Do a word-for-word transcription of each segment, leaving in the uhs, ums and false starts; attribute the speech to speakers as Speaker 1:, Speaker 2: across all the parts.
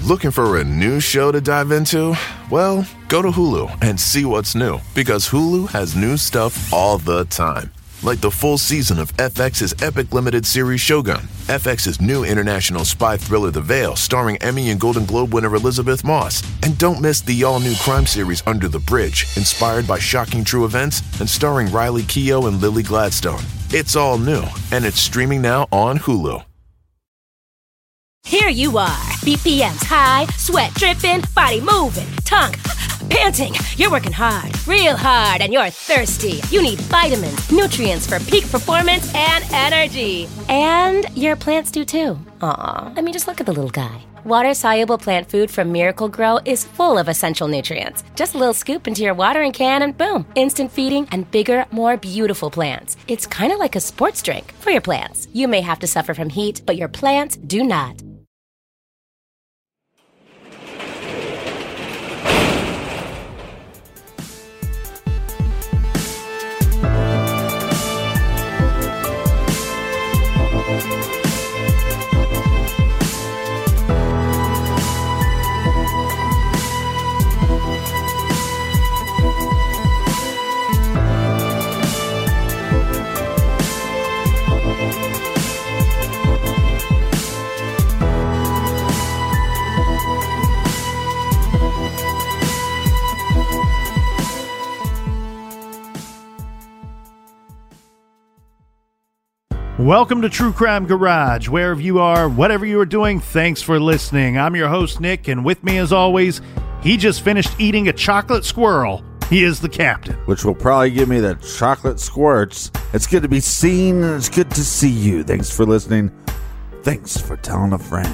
Speaker 1: Looking for a new show to dive into? Well, go to Hulu and see what's new, because Hulu has new stuff all the time. Like the full season of F X's epic limited series Shogun, F X's new international spy thriller The Veil, starring Emmy and Golden Globe winner Elizabeth Moss. And don't miss the all-new crime series Under the Bridge, inspired by shocking true events and starring Riley Keough and Lily Gladstone. It's all new, and it's streaming now on Hulu.
Speaker 2: Here you are, B P Ms high, sweat dripping, body moving, tongue panting. You're working hard, real hard, and you're thirsty. You need vitamins, nutrients for peak performance and energy. And your plants do too. Aw, I mean, just look at the little guy. Water-soluble plant food from Miracle Grow is full of essential nutrients. Just a little scoop into your watering can and boom, instant feeding and bigger, more beautiful plants. It's kind of like a sports drink for your plants. You may have to suffer from heat, but your plants do not.
Speaker 3: Welcome to True Crime Garage. Wherever you are, whatever you are doing, thanks for listening. I'm your host, Nick, and with me as always, he just finished eating a chocolate squirrel. He is the captain.
Speaker 4: Which will probably give me the chocolate squirts. It's good to be seen, and it's good to see you. Thanks for listening. Thanks for telling a friend.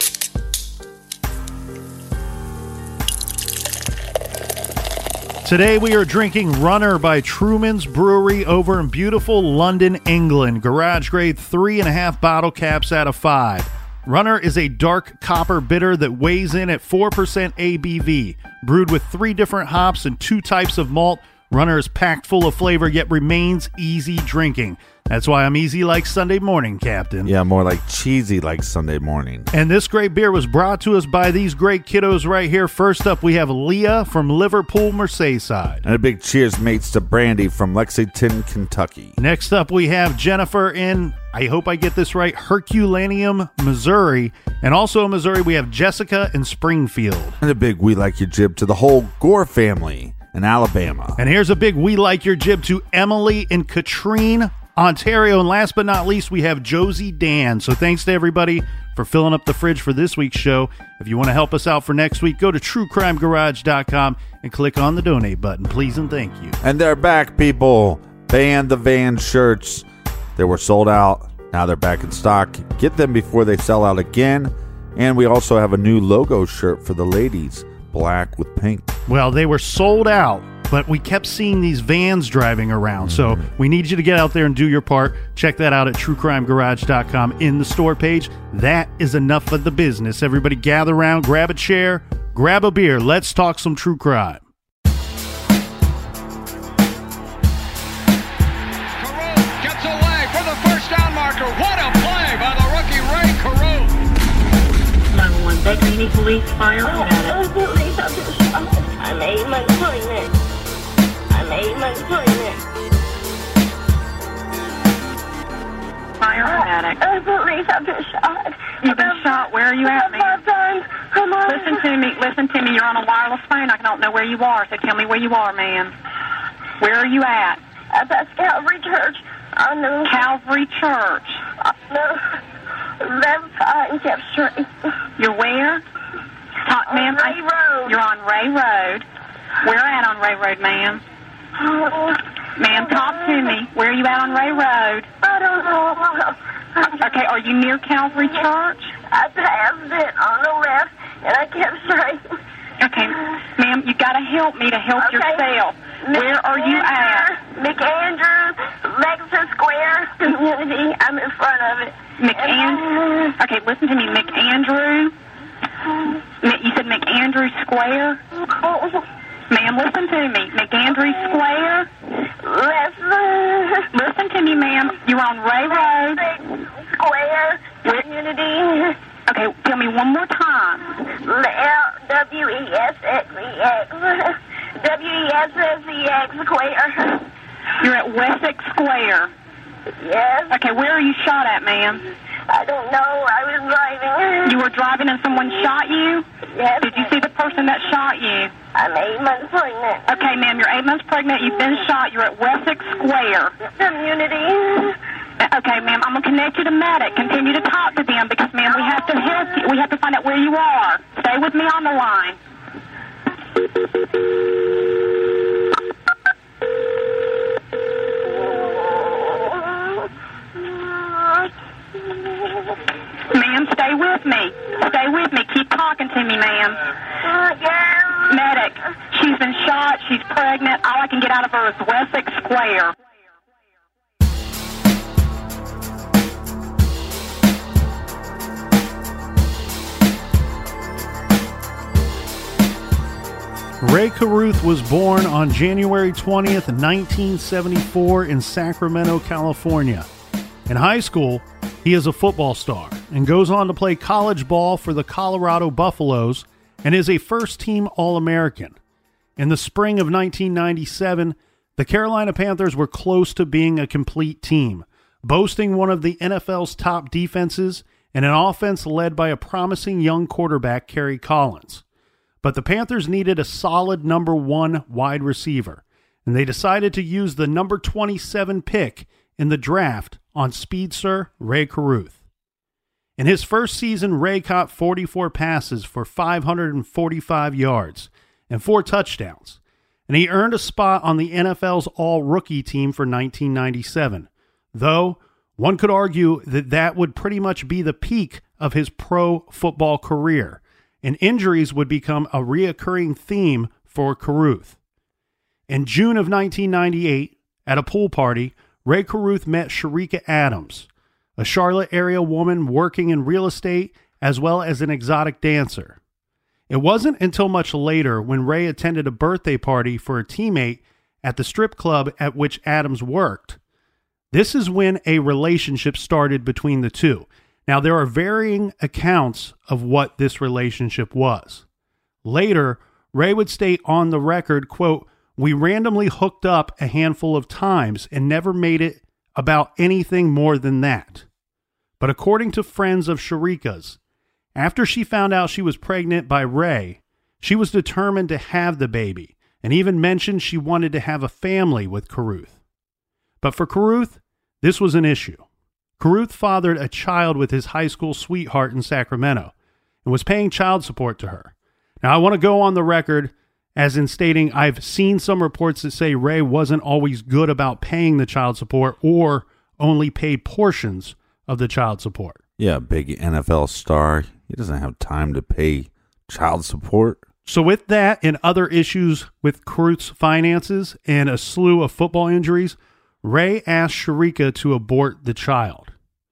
Speaker 3: Today we are drinking Runner by Truman's Brewery over in beautiful London, England. Garage grade three and a half bottle caps out of five. Runner is a dark copper bitter that weighs in at four percent A B V. Brewed with three different hops and two types of malt, Runner is packed full of flavor yet remains easy drinking. That's why I'm easy like Sunday morning, Captain.
Speaker 4: Yeah, more like cheesy like Sunday morning.
Speaker 3: And this great beer was brought to us by these great kiddos right here. First up, we have Leah from Liverpool, Merseyside.
Speaker 4: And a big cheers, mates, to Brandy from Lexington, Kentucky.
Speaker 3: Next up, we have Jennifer in, I hope I get this right, Herculaneum, Missouri. And also in Missouri, we have Jessica in Springfield.
Speaker 4: And a big we like your jib to the whole Gore family in Alabama.
Speaker 3: And here's a big we like your jib to Emily in Katrine, Ontario. And last but not least, we have Josie Dan. So thanks to everybody for filling up the fridge for this week's show. If you want to help us out for next week, go to true crime garage dot com and click on the donate button. Please and thank you.
Speaker 4: And they're back, people. Ban the Van shirts. They were sold out. Now they're back in stock. Get them before they sell out again. And we also have a new logo shirt for the ladies. Black with pink.
Speaker 3: Well, they were sold out, but we kept seeing these vans driving around. So we need you to get out there and do your part. Check that out at true crime garage dot com in the store page. That is enough of the business. Everybody gather around, grab a chair, grab a beer. Let's talk some true crime.
Speaker 5: Carew gets away for the first down marker. What a play by the rookie Ray Carew.
Speaker 6: nine one one, Baker, you need police, fire,
Speaker 7: Oh, oh, police, I'm just shot. I made my appointment. I made my appointment.
Speaker 6: fire, medic.
Speaker 7: Oh, police, I've been shot.
Speaker 6: You've been shot. Where are you at, man?
Speaker 7: Five times. Come on.
Speaker 6: Listen to me. Listen to me. You're on a wireless phone. I don't know where you are, so tell me where you are, man. Where are you at?
Speaker 7: At that Calvary Church. I know.
Speaker 6: Calvary Church.
Speaker 7: I know. eleven five kept straight.
Speaker 6: You're where? Talk,
Speaker 7: On
Speaker 6: ma'am.
Speaker 7: Ray Road.
Speaker 6: You're on Ray Road. Where at on Ray Road, ma'am?
Speaker 7: Oh,
Speaker 6: Ma'am, talk to me. Where are you at on Ray Road?
Speaker 7: I don't know.
Speaker 6: Okay, are you near Calvary Church?
Speaker 7: I passed it on the left, and I kept straight.
Speaker 6: Okay, ma'am, you got to help me to help
Speaker 7: Okay.
Speaker 6: yourself. Where are you at?
Speaker 7: McAndrew, Lexus Square Community. I'm in front of it.
Speaker 6: McAndrew. Okay, listen to me, McAndrew. M- You said McAndrew Square?
Speaker 7: Oh,
Speaker 6: Ma'am, listen to me. McAndrew Square?
Speaker 7: Lexus
Speaker 6: Listen to me, ma'am. You're on Ray Road.
Speaker 7: Square Community.
Speaker 6: Okay, tell me one more time.
Speaker 7: W E S X E X. W E S S E X Square.
Speaker 6: You're at Wessex Square.
Speaker 7: Yes.
Speaker 6: Okay, where are you shot at, ma'am?
Speaker 7: I don't know. I was driving.
Speaker 6: You were driving and someone shot you?
Speaker 7: Yes.
Speaker 6: Did you see the person that shot you?
Speaker 7: I'm eight months pregnant.
Speaker 6: Okay, ma'am, you're eight months pregnant. You've been shot. You're at Wessex Square.
Speaker 7: Community.
Speaker 6: Okay, ma'am, I'm going to connect you to medic. Continue to talk to them because, ma'am, we have to help you. We have to find out where you are. Stay with me on the line. Ma'am, stay with me. Stay with me. Keep talking to me, ma'am.
Speaker 7: Yeah.
Speaker 6: Medic, she's been shot. She's pregnant. All I can get out of her is Wessex Square.
Speaker 3: Ray Carruth was born on January twentieth, nineteen seventy-four in Sacramento, California. In high school, he is a football star and goes on to play college ball for the Colorado Buffaloes and is a first-team All-American. In the spring of nineteen ninety-seven, the Carolina Panthers were close to being a complete team, boasting one of the N F L's top defenses and an offense led by a promising young quarterback, Kerry Collins. But the Panthers needed a solid number one wide receiver, and they decided to use the number twenty-seven pick in the draft on speedster Ray Carruth. In his first season, Ray caught forty-four passes for five hundred forty-five yards and four touchdowns, and he earned a spot on the N F L's all-rookie team for nineteen ninety-seven, though one could argue that that would pretty much be the peak of his pro football career, and injuries would become a reoccurring theme for Carruth. In June of nineteen ninety-eight, at a pool party, Ray Carruth met Sharika Adams, a Charlotte area woman working in real estate as well as an exotic dancer. It wasn't until much later when Ray attended a birthday party for a teammate at the strip club at which Adams worked. This is when a relationship started between the two. Now, there are varying accounts of what this relationship was. Later, Ray would state on the record, quote, "We randomly hooked up a handful of times and never made it about anything more than that." But according to friends of Sharika's, after she found out she was pregnant by Ray, she was determined to have the baby and even mentioned she wanted to have a family with Carruth. But for Carruth, this was an issue. Carruth fathered a child with his high school sweetheart in Sacramento and was paying child support to her. Now, I want to go on the record as in stating I've seen some reports that say Ray wasn't always good about paying the child support or only paid portions of the child support.
Speaker 4: Yeah, big N F L star. He doesn't have time to pay child support.
Speaker 3: So with that and other issues with Carruth's finances and a slew of football injuries, Ray asked Sharika to abort the child.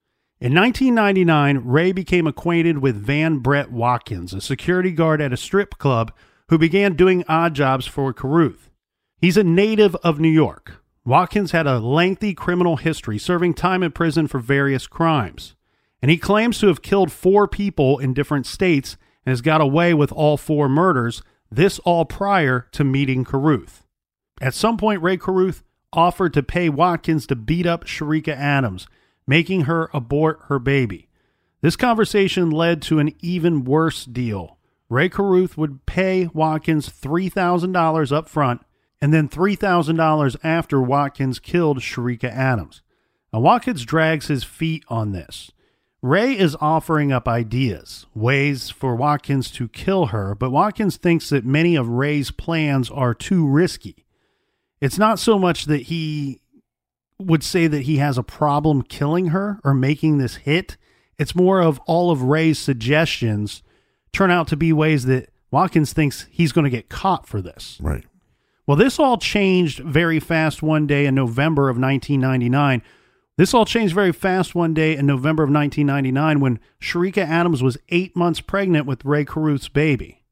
Speaker 3: In nineteen ninety-nine, Ray became acquainted with Van Brett Watkins, a security guard at a strip club who began doing odd jobs for Carruth. He's a native of New York. Watkins had a lengthy criminal history, serving time in prison for various crimes. And he claims to have killed four people in different states and has got away with all four murders, this all prior to meeting Carruth. At some point, Ray Carruth offered to pay Watkins to beat up Sharika Adams, making her abort her baby. This conversation led to an even worse deal. Ray Carruth would pay Watkins three thousand dollars up front and then three thousand dollars after Watkins killed Sharika Adams. Now, Watkins drags his feet on this. Ray is offering up ideas, ways for Watkins to kill her, but Watkins thinks that many of Ray's plans are too risky. It's not so much that he would say that he has a problem killing her or making this hit. It's more of all of Ray's suggestions turn out to be ways that Watkins thinks he's going to get caught for this.
Speaker 4: Right.
Speaker 3: Well, this all changed very fast one day in November of nineteen ninety-nine. This all changed very fast one day in November of nineteen ninety-nine when Sharika Adams was eight months pregnant with Ray Carruth's baby.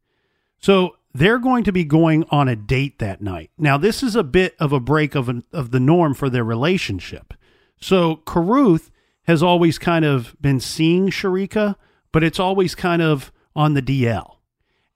Speaker 3: So they're going to be going on a date that night. Now, this is a bit of a break of, an, of the norm for their relationship. So Carruth has always kind of been seeing Sharika, but it's always kind of on the D L.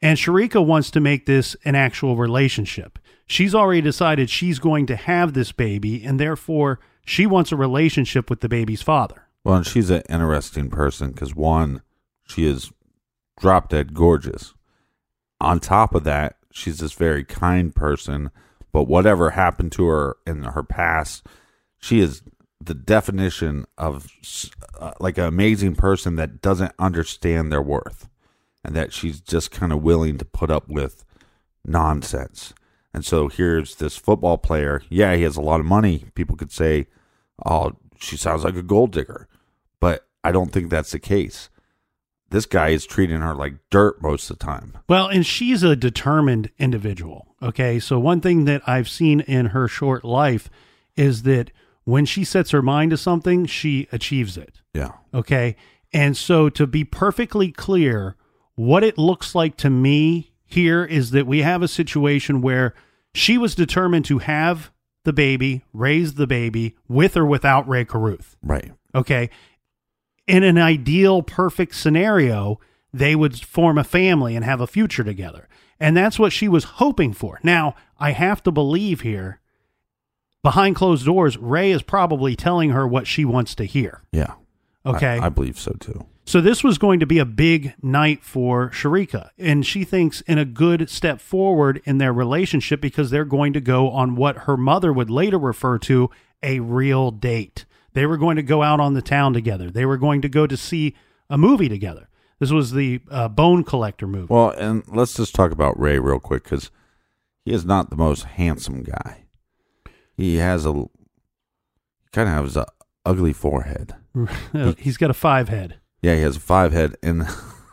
Speaker 3: And Sharika wants to make this an actual relationship. She's already decided she's going to have this baby, and therefore she wants a relationship with the baby's father.
Speaker 4: Well, and she's an interesting person because, one, she is drop dead gorgeous. On top of that, she's this very kind person, but whatever happened to her in her past, she is the definition of uh, like an amazing person that doesn't understand their worth, and that she's just kind of willing to put up with nonsense. And so here's this football player. Yeah, he has a lot of money. People could say, oh, she sounds like a gold digger. But I don't think that's the case. This guy is treating her like dirt most of the time.
Speaker 3: Well, and she's a determined individual. Okay, so one thing that I've seen in her short life is that when she sets her mind to something, she achieves it.
Speaker 4: Yeah.
Speaker 3: Okay, and so to be perfectly clear, what it looks like to me here is that we have a situation where she was determined to have the baby, raise the baby, with or without Ray Carruth.
Speaker 4: Right.
Speaker 3: Okay. In an ideal, perfect scenario, they would form a family and have a future together. And that's what she was hoping for. Now, I have to believe here, behind closed doors, Ray is probably telling her what she wants to hear.
Speaker 4: Yeah.
Speaker 3: Okay.
Speaker 4: I, I believe so too.
Speaker 3: So this was going to be a big night for Sharika, and she thinks in a good step forward in their relationship because they're going to go on what her mother would later refer to a real date. They were going to go out on the town together. They were going to go to see a movie together. This was the uh, Bone Collector movie.
Speaker 4: Well, and let's just talk about Ray real quick because he is not the most handsome guy. He has a, he kind of has a ugly forehead.
Speaker 3: he, He's got a five head.
Speaker 4: Yeah, he has a five head, and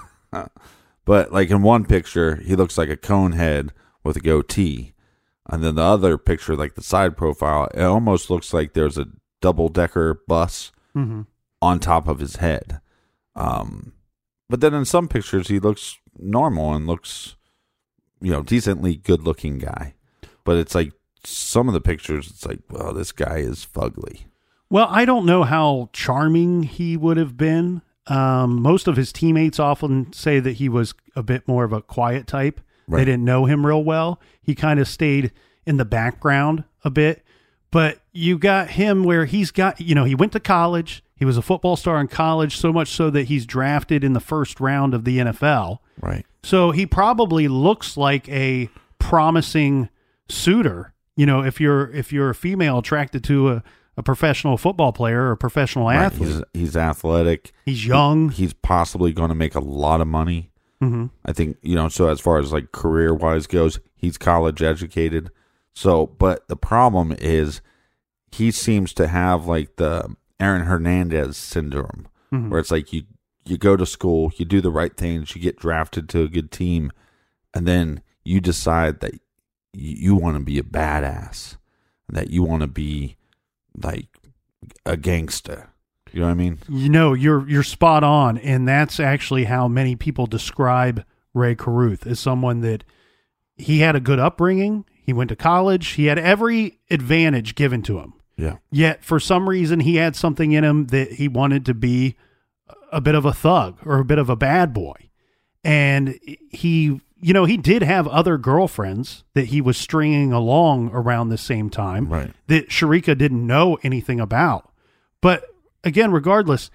Speaker 4: but like in one picture, he looks like a cone head with a goatee, and then the other picture, like the side profile, it almost looks like there's a double decker bus
Speaker 3: mm-hmm.
Speaker 4: on top of his head. Um, but then in some pictures, he looks normal and looks, you know, decently good looking guy. But it's like some of the pictures, it's like, well, this guy is fugly.
Speaker 3: Well, I don't know how charming he would have been. Um, most of his teammates often say that he was a bit more of a quiet type.
Speaker 4: Right.
Speaker 3: They didn't know him real well. He kind of stayed in the background a bit. But you got him where he's got, you know, he went to college. He was a football star in college, so much so that he's drafted in the first round of the N F L.
Speaker 4: Right.
Speaker 3: So he probably looks like a promising suitor. You know, if you're if you're a female attracted to a, a professional football player or a professional
Speaker 4: Right.
Speaker 3: athlete.
Speaker 4: He's, he's athletic.
Speaker 3: He's young.
Speaker 4: He, he's possibly going to make a lot of money.
Speaker 3: Mm-hmm.
Speaker 4: I think, you know, so as far as like career wise goes, he's college educated. So, but the problem is he seems to have like the Aaron Hernandez syndrome,
Speaker 3: mm-hmm.
Speaker 4: where it's like you, you go to school, you do the right things, you get drafted to a good team, and then you decide that you, you want to be a badass, that you want to be like a gangster. You know what I mean?
Speaker 3: You know, you're you're spot on, and that's actually how many people describe Ray Carruth as someone that he had a good upbringing. He went to college. He had every advantage given to him.
Speaker 4: Yeah.
Speaker 3: Yet, for some reason, he had something in him that he wanted to be a bit of a thug or a bit of a bad boy. And he, you know, he did have other girlfriends that he was stringing along around the same time
Speaker 4: Right.
Speaker 3: that Sharika didn't know anything about. But again, regardless,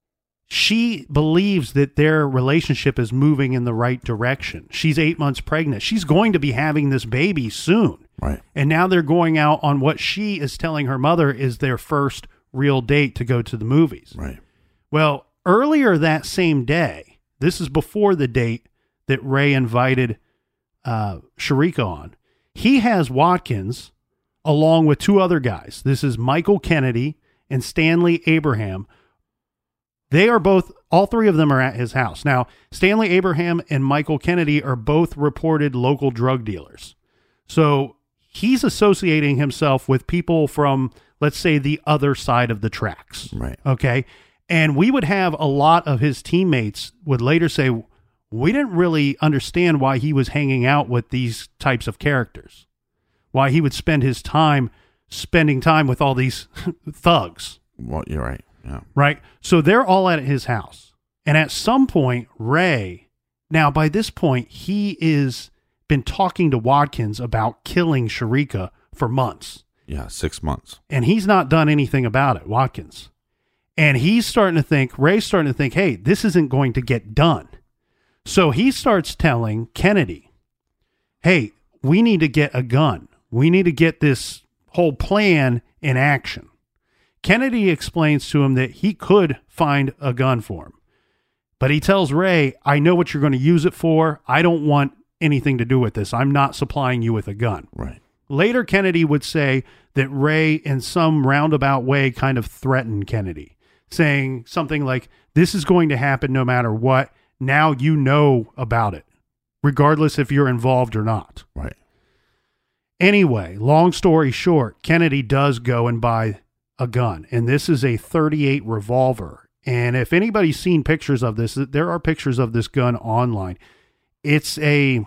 Speaker 3: she believes that their relationship is moving in the right direction. She's eight months pregnant. She's going to be having this baby soon.
Speaker 4: Right.
Speaker 3: And now they're going out on what she is telling her mother is their first real date to go to the movies.
Speaker 4: Right.
Speaker 3: Well, earlier that same day, this is before the date that Ray invited uh, Sharika on, he has Watkins along with two other guys. This is Michael Kennedy and Stanley Abraham. They are both, all three of them are at his house. Now, Stanley Abraham and Michael Kennedy are both reported local drug dealers. So he's associating himself with people from, let's say, the other side of the tracks.
Speaker 4: Right.
Speaker 3: Okay. And we would have a lot of his teammates would later say, we didn't really understand why he was hanging out with these types of characters, why he would spend his time spending time with all these thugs.
Speaker 4: Well, you're right. Yeah.
Speaker 3: Right. So they're all at his house. And at some point, Ray Now, by this point, he is been talking to Watkins about killing Sharika for months.
Speaker 4: Yeah, six months.
Speaker 3: And he's not done anything about it, Watkins. And he's starting to think, Ray's starting to think, hey, this isn't going to get done. So he starts telling Kennedy, hey, we need to get a gun. We need to get this whole plan in action. Kennedy explains to him that he could find a gun for him. But he tells Ray, I know what you're going to use it for. I don't want anything to do with this. I'm not supplying you with a gun.
Speaker 4: Right.
Speaker 3: Later, Kennedy would say that Ray, in some roundabout way, kind of threatened Kennedy, saying something like, this is going to happen no matter what. Now you know about it, regardless if you're involved or not.
Speaker 4: Right.
Speaker 3: Anyway, long story short, Kennedy does go and buy a gun, and this is a thirty-eight revolver. And if anybody's seen pictures of this, there are pictures of this gun online. It's a,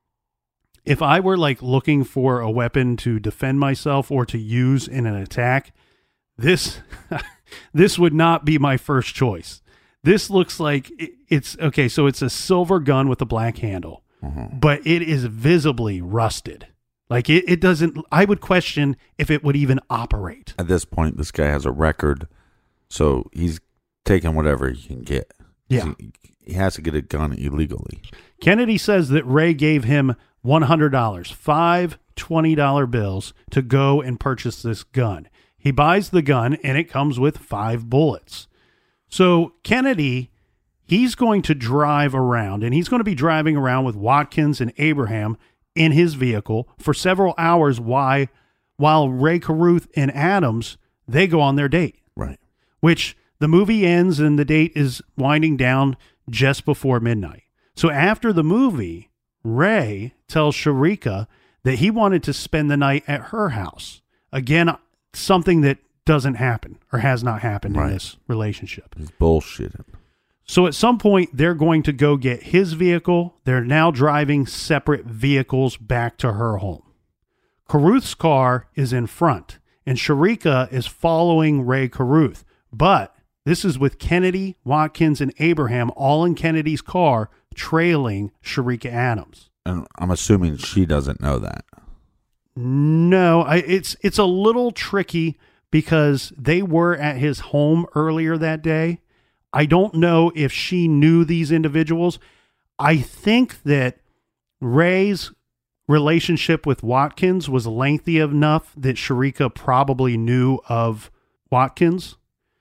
Speaker 3: if I were like looking for a weapon to defend myself or to use in an attack, this, this would not be my first choice. This looks like it's, okay, so it's a silver gun with a black handle, mm-hmm. but it is visibly rusted. Like it, it doesn't, I would question if it would even operate.
Speaker 4: At this point, this guy has a record, so he's taking whatever he can get.
Speaker 3: Yeah.
Speaker 4: He, he has to get a gun illegally.
Speaker 3: Kennedy says that Ray gave him one hundred dollars, five twenty dollar bills to go and purchase this gun. He buys the gun and it comes with five bullets. So Kennedy, he's going to drive around and he's going to be driving around with Watkins and Abraham in his vehicle for several hours while, while Ray Carruth and Adams, they go on their date.
Speaker 4: Right.
Speaker 3: Which the movie ends and the date is winding down just before midnight. So after the movie, Ray tells Sharika that he wanted to spend the night at her house. Again, something that doesn't happen or has not happened
Speaker 4: right.
Speaker 3: in this relationship.
Speaker 4: He's bullshitting.
Speaker 3: So at some point, they're going to go get his vehicle. They're now driving separate vehicles back to her home. Carruth's car is in front, and Sharika is following Ray Carruth. But this is with Kennedy, Watkins, and Abraham all in Kennedy's car, trailing Sharika Adams.
Speaker 4: And I'm assuming she doesn't know that.
Speaker 3: No, I, it's it's a little tricky because they were at his home earlier that day. I don't know if she knew these individuals. I think that Ray's relationship with Watkins was lengthy enough that Sharika probably knew of Watkins.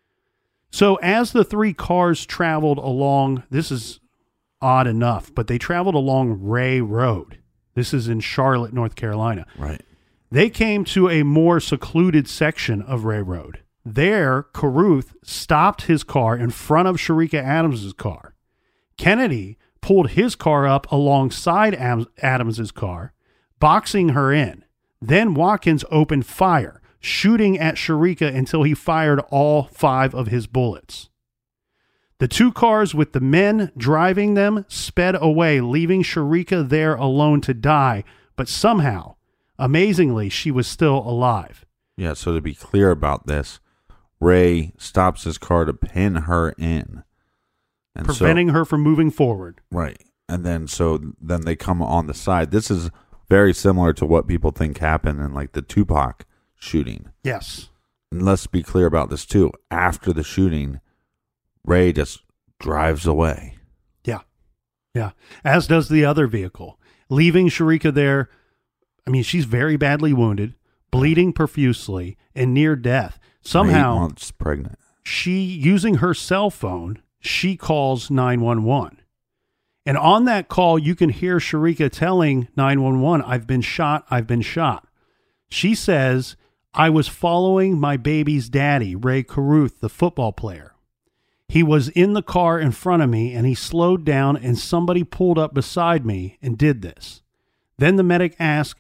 Speaker 3: So as the three cars traveled along, this is odd enough, but they traveled along Ray Road. This is in Charlotte, North Carolina.
Speaker 4: Right.
Speaker 3: They came to a more secluded section of Ray Road. There, Carruth stopped his car in front of Sharika Adams' car. Kennedy pulled his car up alongside Adams' car, boxing her in. Then Watkins opened fire, shooting at Sharika until he fired all five of his bullets. The two cars with the men driving them sped away, leaving Sharika there alone to die, but somehow, amazingly, she was still alive.
Speaker 4: Yeah, so to be clear about this, Ray stops his car to pin her in. And
Speaker 3: preventing
Speaker 4: so,
Speaker 3: her from moving forward.
Speaker 4: Right. And then so then they come on the side. This is very similar to what people think happened in like the Tupac shooting.
Speaker 3: Yes.
Speaker 4: And let's be clear about this too. After the shooting, Ray just drives away.
Speaker 3: Yeah. Yeah. As does the other vehicle, leaving Sharika there. I mean, she's very badly wounded, bleeding profusely, and near death. Somehow,
Speaker 4: eight months pregnant.
Speaker 3: She, using her cell phone, she calls nine one one. And on that call, you can hear Sharika telling nine one one, I've been shot, I've been shot. She says, I was following my baby's daddy, Ray Carruth, the football player. He was in the car in front of me, and he slowed down, and somebody pulled up beside me and did this. Then the medic asked,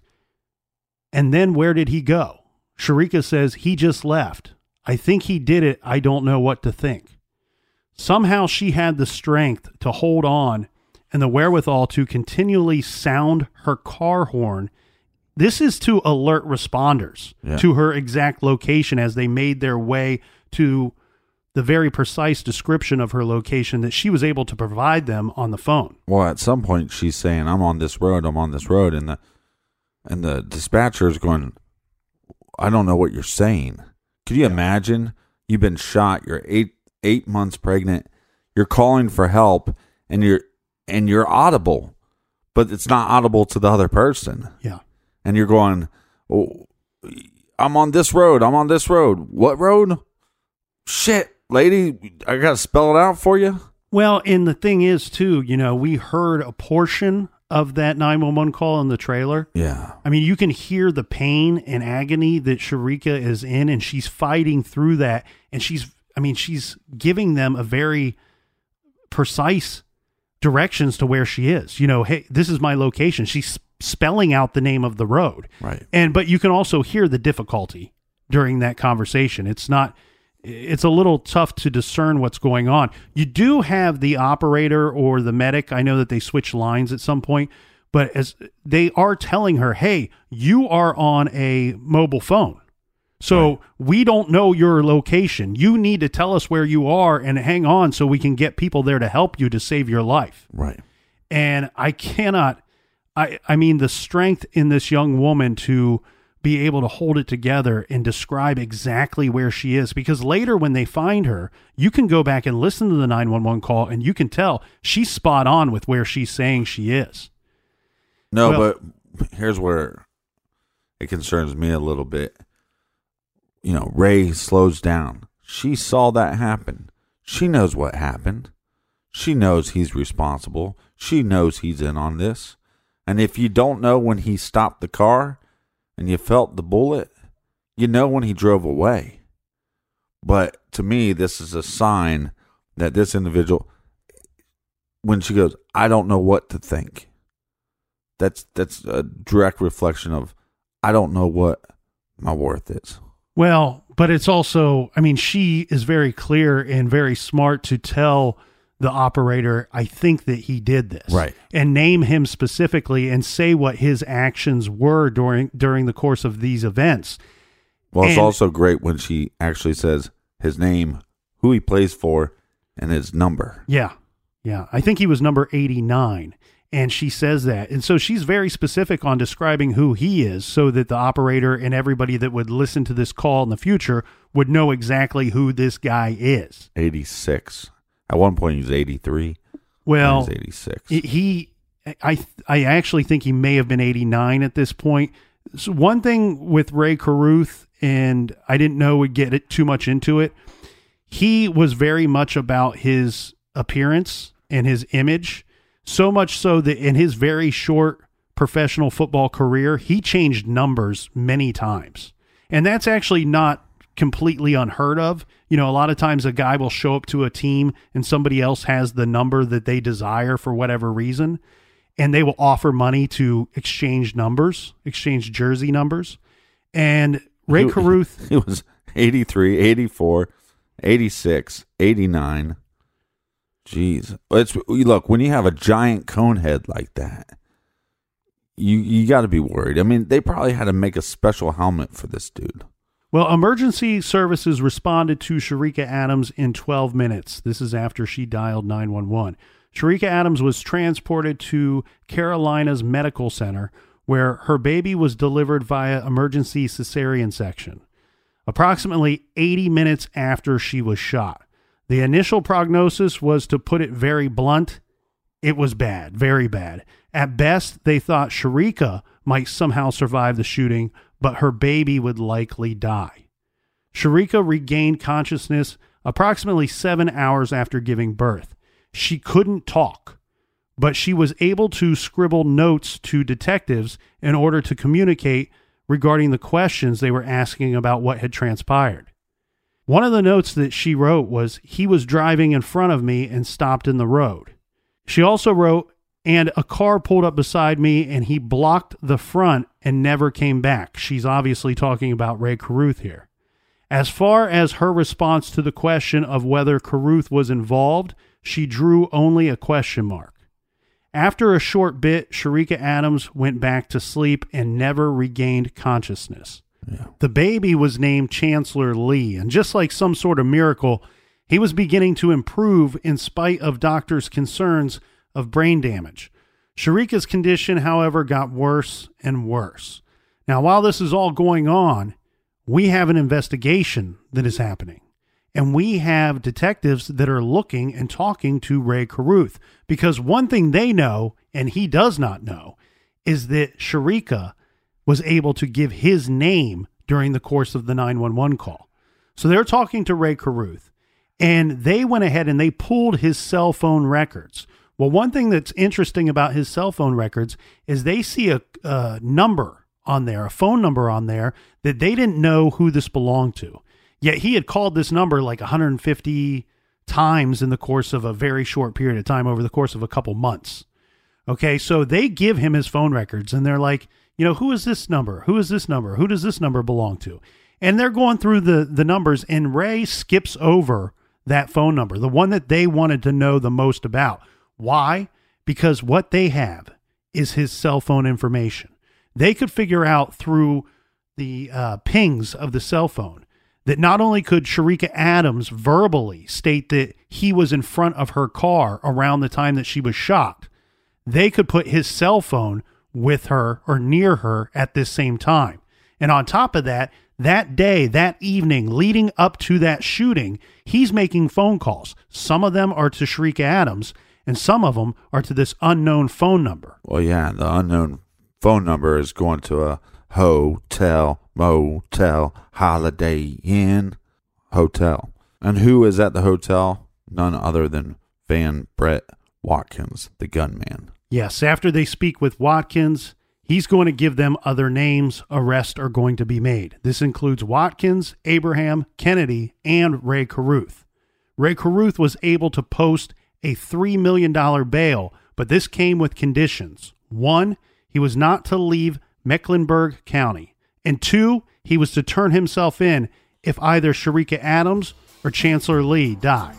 Speaker 3: and then where did he go? Sharika says, he just left. I think he did it. I don't know what to think. Somehow she had the strength to hold on and the wherewithal to continually sound her car horn. This is to alert responders yeah. to her exact location as they made their way to the very precise description of her location that she was able to provide them on the phone.
Speaker 4: Well, at some point she's saying, I'm on this road, I'm on this road. And the, and the dispatcher is going, I don't know what you're saying. Could you yeah. imagine? You've been shot. You're eight, eight months pregnant. You're calling for help and you're, and you're audible, but it's not audible to the other person.
Speaker 3: Yeah.
Speaker 4: And you're going, oh, I'm on this road. I'm on this road. What road? Shit. Lady, I got to spell it out for you.
Speaker 3: Well, and the thing is, too, you know, we heard a portion of that nine one one call in the trailer.
Speaker 4: Yeah.
Speaker 3: I mean, you can hear the pain and agony that Sharika is in, and she's fighting through that. And she's, I mean, she's giving them a very precise directions to where she is. You know, hey, this is my location. She's spelling out the name of the road.
Speaker 4: Right.
Speaker 3: And, but you can also hear the difficulty during that conversation. It's not... It's a little tough to discern what's going on. You do have the operator or the medic. I know that they switch lines at some point, but as they are telling her, hey, you are on a mobile phone. So right. we don't know your location. You need to tell us where you are and hang on so we can get people there to help you to save your life.
Speaker 4: Right.
Speaker 3: And I cannot, I, I mean, the strength in this young woman to be able to hold it together and describe exactly where she is, because later when they find her, you can go back and listen to the nine one one call and you can tell she's spot on with where she's saying she is.
Speaker 4: No,
Speaker 3: well,
Speaker 4: but here's where it concerns me a little bit. You know, Ray slows down. She saw that happen. She knows what happened. She knows he's responsible. She knows he's in on this. And if you don't know when he stopped the car and you felt the bullet, you know when he drove away. But to me, this is a sign that this individual, when she goes, I don't know what to think. That's that's a direct reflection of, I don't know what my worth is.
Speaker 3: Well, but it's also, I mean, she is very clear and very smart to tell the operator, I think that he did this.
Speaker 4: Right.
Speaker 3: And name him specifically and say what his actions were during during the course of these events.
Speaker 4: Well, it's
Speaker 3: and,
Speaker 4: also great when she actually says his name, who he plays for, and his number.
Speaker 3: Yeah. Yeah. I think he was number eighty-nine. And she says that. And so she's very specific on describing who he is so that the operator and everybody that would listen to this call in the future would know exactly who this guy is.
Speaker 4: eighty-six. At one point, he was eighty-three.
Speaker 3: Well,
Speaker 4: he was eighty-six.
Speaker 3: He, I, I actually think he may have been eighty-nine at this point. So one thing with Ray Carruth, and I didn't know we'd get it too much into it, he was very much about his appearance and his image, so much so that in his very short professional football career, he changed numbers many times. And that's actually not completely unheard of. You know, a lot of times a guy will show up to a team and somebody else has the number that they desire for whatever reason, and they will offer money to exchange numbers, exchange jersey numbers. And Ray
Speaker 4: he,
Speaker 3: Carruth,
Speaker 4: he was eighty-three, eighty-four, eighty-six, eighty-nine. Jeez. It's, look, when you have a giant cone head like that, you you got to be worried. I mean, they probably had to make a special helmet for this dude.
Speaker 3: Well, emergency services responded to Sharika Adams in twelve minutes. This is after she dialed nine one one. Sharika Adams was transported to Carolina's Medical Center, where her baby was delivered via emergency cesarean section. Approximately eighty minutes after she was shot. The initial prognosis was, to put it very blunt, it was bad, very bad. At best, they thought Sharika might somehow survive the shooting, but her baby would likely die. Sharika regained consciousness approximately seven hours after giving birth. She couldn't talk, but she was able to scribble notes to detectives in order to communicate regarding the questions they were asking about what had transpired. One of the notes that she wrote was, he was driving in front of me and stopped in the road. She also wrote, and a car pulled up beside me and he blocked the front and never came back. She's obviously talking about Ray Carruth here. As far as her response to the question of whether Carruth was involved, she drew only a question mark. After a short bit, Sharika Adams went back to sleep and never regained consciousness. Yeah. The baby was named Chancellor Lee, and just like some sort of miracle, He was beginning to improve in spite of doctors' concerns of brain damage. Sharika's condition, however, got worse and worse. Now, while this is all going on, we have an investigation that is happening. And we have detectives that are looking and talking to Ray Carruth, because one thing they know, and he does not know, is that Sharika was able to give his name during the course of the nine one one call. So they're talking to Ray Carruth, and they went ahead and they pulled his cell phone records. Well, one thing that's interesting about his cell phone records is they see a, a number on there, a phone number on there that they didn't know who this belonged to. Yet he had called this number like one hundred fifty times in the course of a very short period of time over the course of a couple months. Okay, so they give him his phone records and they're like, you know, who is this number? Who is this number? Who does this number belong to? And they're going through the, the numbers, and Ray skips over that phone number, the one that they wanted to know the most about. Why? Because what they have is his cell phone information. They could figure out through the uh, pings of the cell phone that not only could Sharika Adams verbally state that he was in front of her car around the time that she was shot, they could put his cell phone with her or near her at this same time. And on top of that, that day, that evening, leading up to that shooting, he's making phone calls. Some of them are to Sharika Adams, and some of them are to this unknown phone number.
Speaker 4: Well, yeah, the unknown phone number is going to a hotel, motel, Holiday Inn hotel. And who is at the hotel? None other than Van Brett Watkins, the gunman.
Speaker 3: Yes, after they speak with Watkins, he's going to give them other names. Arrests are going to be made. This includes Watkins, Abraham, Kennedy, and Ray Carruth. Ray Carruth was able to post a three million dollars bail, but this came with conditions. One, he was not to leave Mecklenburg County. And two, he was to turn himself in if either Sharika Adams or Chancellor Lee died.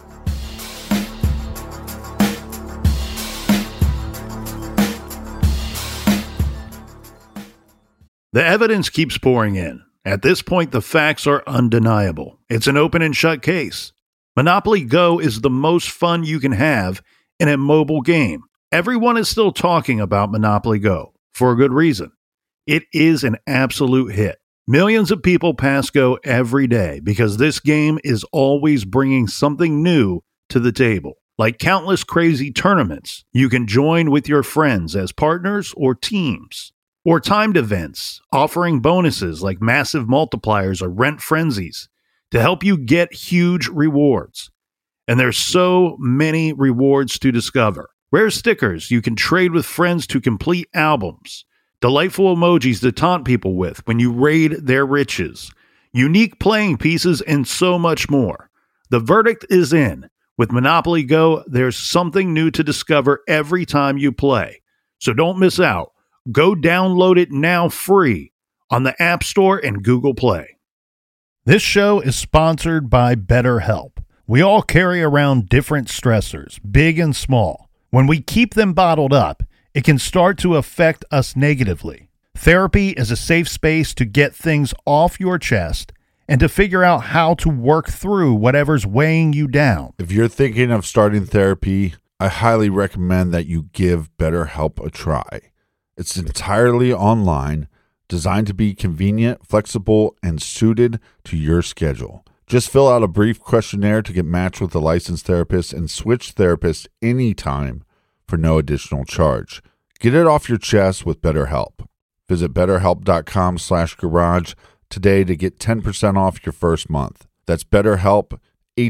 Speaker 8: The evidence keeps pouring in. At this point, the facts are undeniable. It's an open and shut case. Monopoly Go is the most fun you can have in a mobile game. Everyone is still talking about Monopoly Go, for a good reason. It is an absolute hit. Millions of people pass Go every day because this game is always bringing something new to the table. Like countless crazy tournaments you can join with your friends as partners or teams. Or timed events offering bonuses like massive multipliers or rent frenzies to help you get huge rewards. And there's so many rewards to discover. Rare stickers you can trade with friends to complete albums. Delightful emojis to taunt people with when you raid their riches. Unique playing pieces and so much more. The verdict is in. With Monopoly Go, there's something new to discover every time you play. So don't miss out. Go download it now free on the App Store and Google Play.
Speaker 3: This show is sponsored by BetterHelp. We all carry around different stressors, big and small. When we keep them bottled up, it can start to affect us negatively. Therapy is a safe space to get things off your chest and to figure out how to work through whatever's weighing you down.
Speaker 4: If you're thinking of starting therapy, I highly recommend that you give BetterHelp a try. It's entirely online, designed to be convenient, flexible, and suited to your schedule. Just fill out a brief questionnaire to get matched with a licensed therapist and switch therapists anytime for no additional charge. Get it off your chest with BetterHelp. Visit betterhelp.com slash garage today to get ten percent off your first month. That's BetterHelp,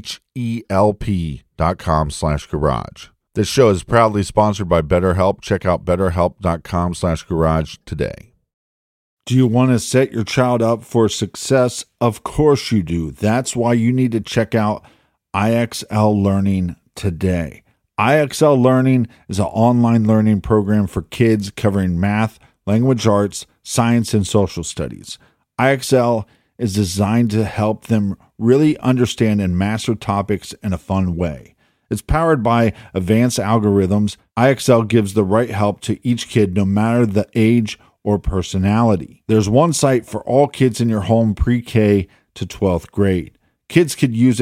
Speaker 4: H-E-L-P dot com slash garage. This show is proudly sponsored by BetterHelp. Check out betterhelp.com slash garage today. Do you want to set your child up for success? Of course you do. That's why you need to check out I X L Learning today. I X L Learning is an online learning program for kids covering math, language arts, science, and social studies. I X L is designed to help them really understand and master topics in a fun way. It's powered by advanced algorithms. I X L gives the right help to each kid, no matter the age or personality. There's one site for all kids in your home pre-K to twelfth grade. Kids could use it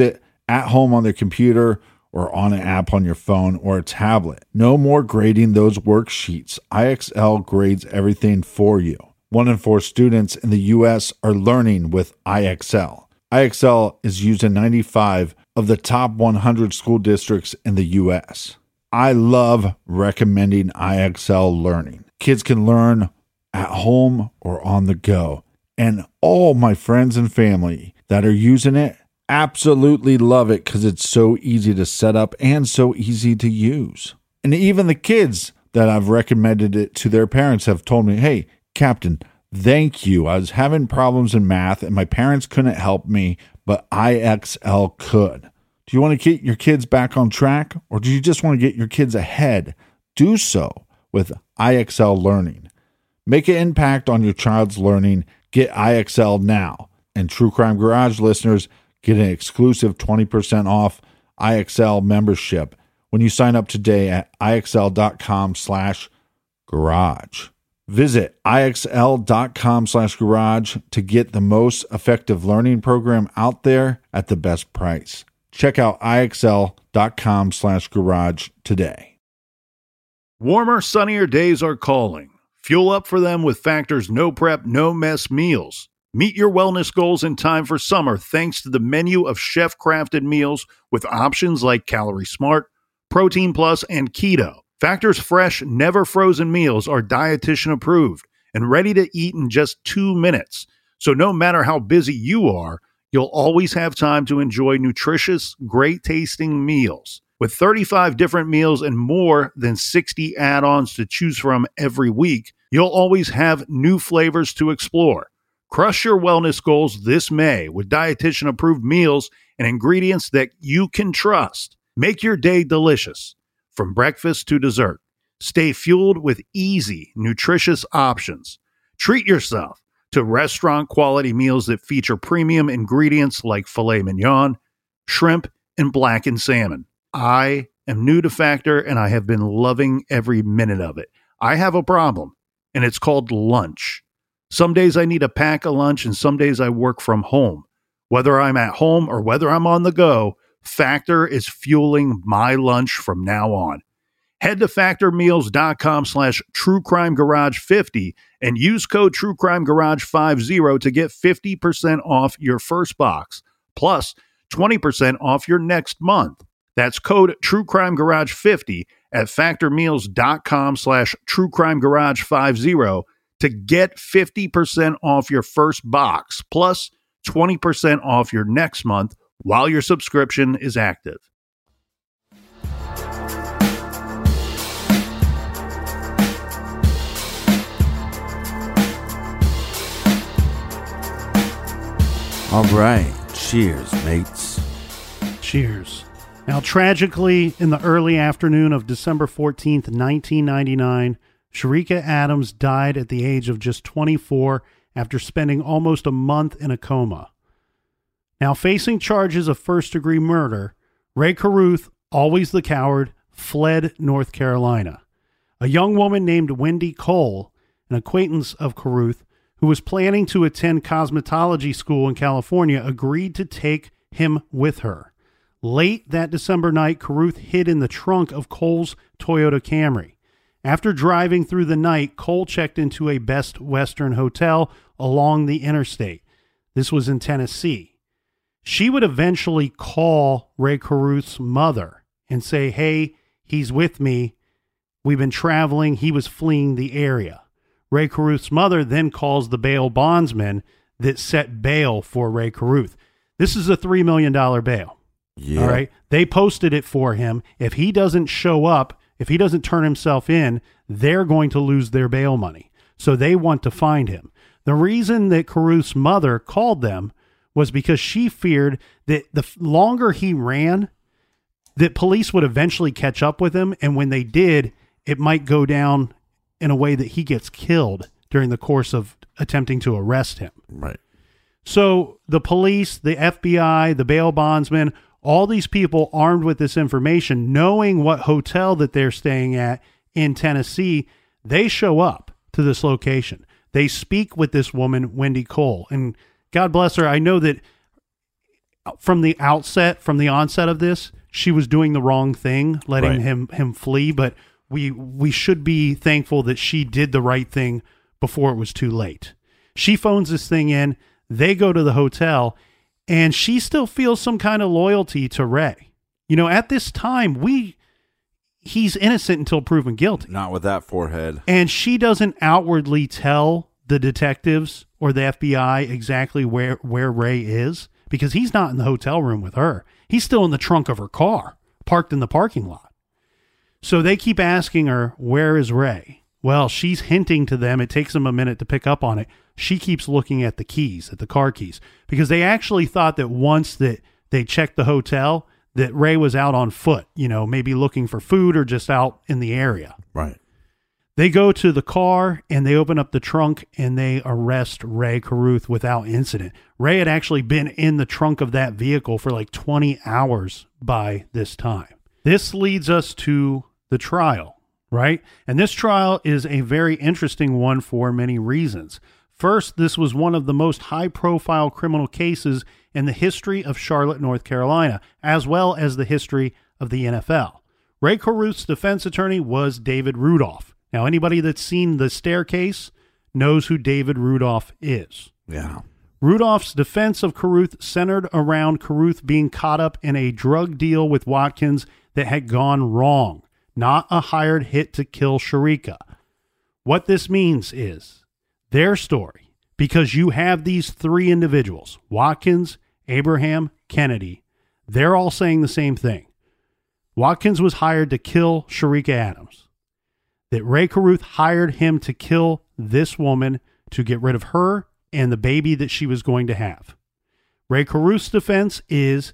Speaker 4: at home on their computer or on an app on your phone or a tablet. No more grading those worksheets. I X L grades everything for you. One in four students in the U S are learning with I X L. I X L is used in ninety-five of the top one hundred school districts in the U S. I love recommending I X L Learning. Kids can learn at home or on the go. And all my friends and family that are using it absolutely love it because it's so easy to set up and so easy to use. And even the kids that I've recommended it to their parents have told me, hey, Captain, thank you. I was having problems in math and my parents couldn't help me, but I X L could. Do you want to get your kids back on track or do you just want to get your kids ahead? Do so with I X L Learning. Make an impact on your child's learning. Get I X L now. And True Crime Garage listeners get an exclusive twenty percent off I X L membership when you sign up today at IXL.com slash garage. Visit IXL.com slash garage to get the most effective learning program out there at the best price. Check out IXL.com slash garage today.
Speaker 8: Warmer, sunnier days are calling. Fuel up for them with Factor's no prep, no mess meals. Meet your wellness goals in time for summer thanks to the menu of chef-crafted meals with options like Calorie Smart, Protein Plus, and Keto. Factor's fresh, never-frozen meals are dietitian approved and ready to eat in just two minutes. So no matter how busy you are, you'll always have time to enjoy nutritious, great-tasting meals. With thirty-five different meals and more than sixty add-ons to choose from every week, you'll always have new flavors to explore. Crush your wellness goals this May with dietitian-approved meals and ingredients that you can trust. Make your day delicious, from breakfast to dessert. Stay fueled with easy, nutritious options. Treat yourself to restaurant-quality meals that feature premium ingredients like filet mignon, shrimp, and blackened salmon. I am new to Factor, and I have been loving every minute of it. I have a problem, and it's called lunch. Some days I need to pack a lunch, and some days I work from home. Whether I'm at home or whether I'm on the go, Factor is fueling my lunch from now on. Head to factormeals.com slash truecrimegarage50 and use code truecrimegarage50 to get fifty percent off your first box, plus twenty percent off your next month. That's code truecrimegarage50 at factormeals.com slash truecrimegarage50 to get fifty percent off your first box, plus twenty percent off your next month while your subscription is active.
Speaker 4: All right. Cheers, mates.
Speaker 3: Cheers. Now, tragically, in the early afternoon of December fourteenth, nineteen ninety-nine, Sherika Adams died at the age of just twenty-four after spending almost a month in a coma. Now, facing charges of first-degree murder, Ray Carruth, always the coward, fled North Carolina. A young woman named Wendy Cole, an acquaintance of Carruth, who was planning to attend cosmetology school in California, agreed to take him with her. Late that December night, Carruth hid in the trunk of Cole's Toyota Camry. After driving through the night, Cole checked into a Best Western hotel along the interstate. This was in Tennessee. She would eventually call Ray Carruth's mother and say, hey, he's with me. We've been traveling. He was fleeing the area. Ray Carruth's mother then calls the bail bondsman that set bail for Ray Carruth. This is a three million dollars bail. Yeah. All right. They posted it for him. If he doesn't show up, if he doesn't turn himself in, they're going to lose their bail money. So they want to find him. The reason that Carruth's mother called them was because she feared that the longer he ran, that police would eventually catch up with him. And when they did, it might go down in a way that he gets killed during the course of attempting to arrest him.
Speaker 4: Right.
Speaker 3: So the police, the F B I, the bail bondsman, all these people armed with this information, knowing what hotel that they're staying at in Tennessee, they show up to this location. They speak with this woman, Wendy Cole, and God bless her. I know that from the outset, from the onset of this, she was doing the wrong thing, letting
Speaker 4: Right.
Speaker 3: him him flee. But we we should be thankful that she did the right thing before it was too late. She phones this thing in. They go to the hotel, and she still feels some kind of loyalty to Ray. You know, at this time, we he's innocent until proven guilty.
Speaker 4: Not with that forehead.
Speaker 3: And she doesn't outwardly tell the detectives or the F B I exactly where, where Ray is, because he's not in the hotel room with her. He's still in the trunk of her car, parked in the parking lot. So they keep asking her, where is Ray? Well, she's hinting to them. It takes them a minute to pick up on it. She keeps looking at the keys, at the car keys, because they actually thought that once that they checked the hotel, that Ray was out on foot, you know, maybe looking for food or just out in the area.
Speaker 4: Right.
Speaker 3: They go to the car and they open up the trunk and they arrest Ray Carruth without incident. Ray had actually been in the trunk of that vehicle for like twenty hours by this time. This leads us to the trial, right? And this trial is a very interesting one for many reasons. First, this was one of the most high-profile criminal cases in the history of Charlotte, North Carolina, as well as the history of the N F L. Ray Carruth's defense attorney was David Rudolph. Now, anybody that's seen The Staircase knows who David Rudolph is.
Speaker 4: Yeah.
Speaker 3: Rudolph's defense of Carruth centered around Carruth being caught up in a drug deal with Watkins that had gone wrong, not a hired hit to kill Sharika. What this means is their story, because you have these three individuals, Watkins, Abraham, Kennedy, they're all saying the same thing. Watkins was hired to kill Sharika Adams. That Ray Carruth hired him to kill this woman to get rid of her and the baby that she was going to have. Ray Carruth's defense is,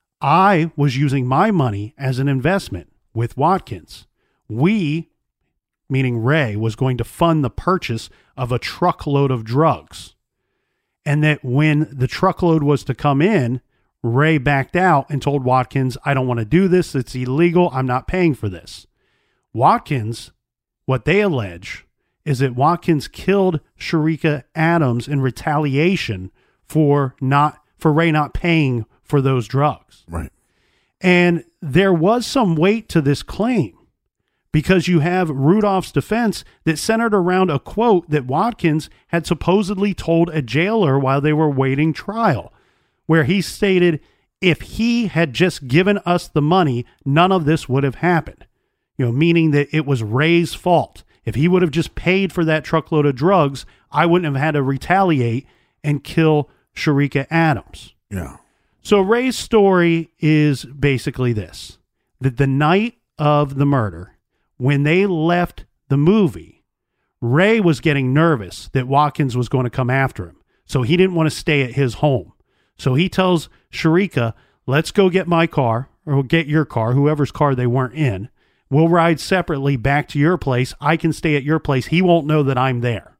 Speaker 3: I was using my money as an investment with Watkins. We, meaning Ray, was going to fund the purchase of a truckload of drugs. And that when the truckload was to come in, Ray backed out and told Watkins, I don't want to do this. It's illegal. I'm not paying for this. Watkins, what they allege is that Watkins killed Sharika Adams in retaliation for not for Ray not paying for those drugs.
Speaker 4: Right.
Speaker 3: And there was some weight to this claim because you have Rudolph's defense that centered around a quote that Watkins had supposedly told a jailer while they were waiting trial, where he stated, if he had just given us the money, none of this would have happened. You know, meaning that it was Ray's fault. If he would have just paid for that truckload of drugs, I wouldn't have had to retaliate and kill Sharika Adams.
Speaker 4: Yeah.
Speaker 3: So Ray's story is basically this, that the night of the murder, when they left the movie, Ray was getting nervous that Watkins was going to come after him. So he didn't want to stay at his home. So he tells Sharika, let's go get my car or get your car, whoever's car they weren't in. We'll ride separately back to your place. I can stay at your place. He won't know that I'm there.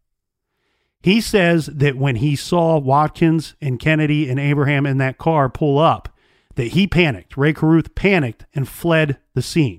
Speaker 3: He says that when he saw Watkins and Kennedy and Abraham in that car pull up, that he panicked. Ray Carruth panicked and fled the scene.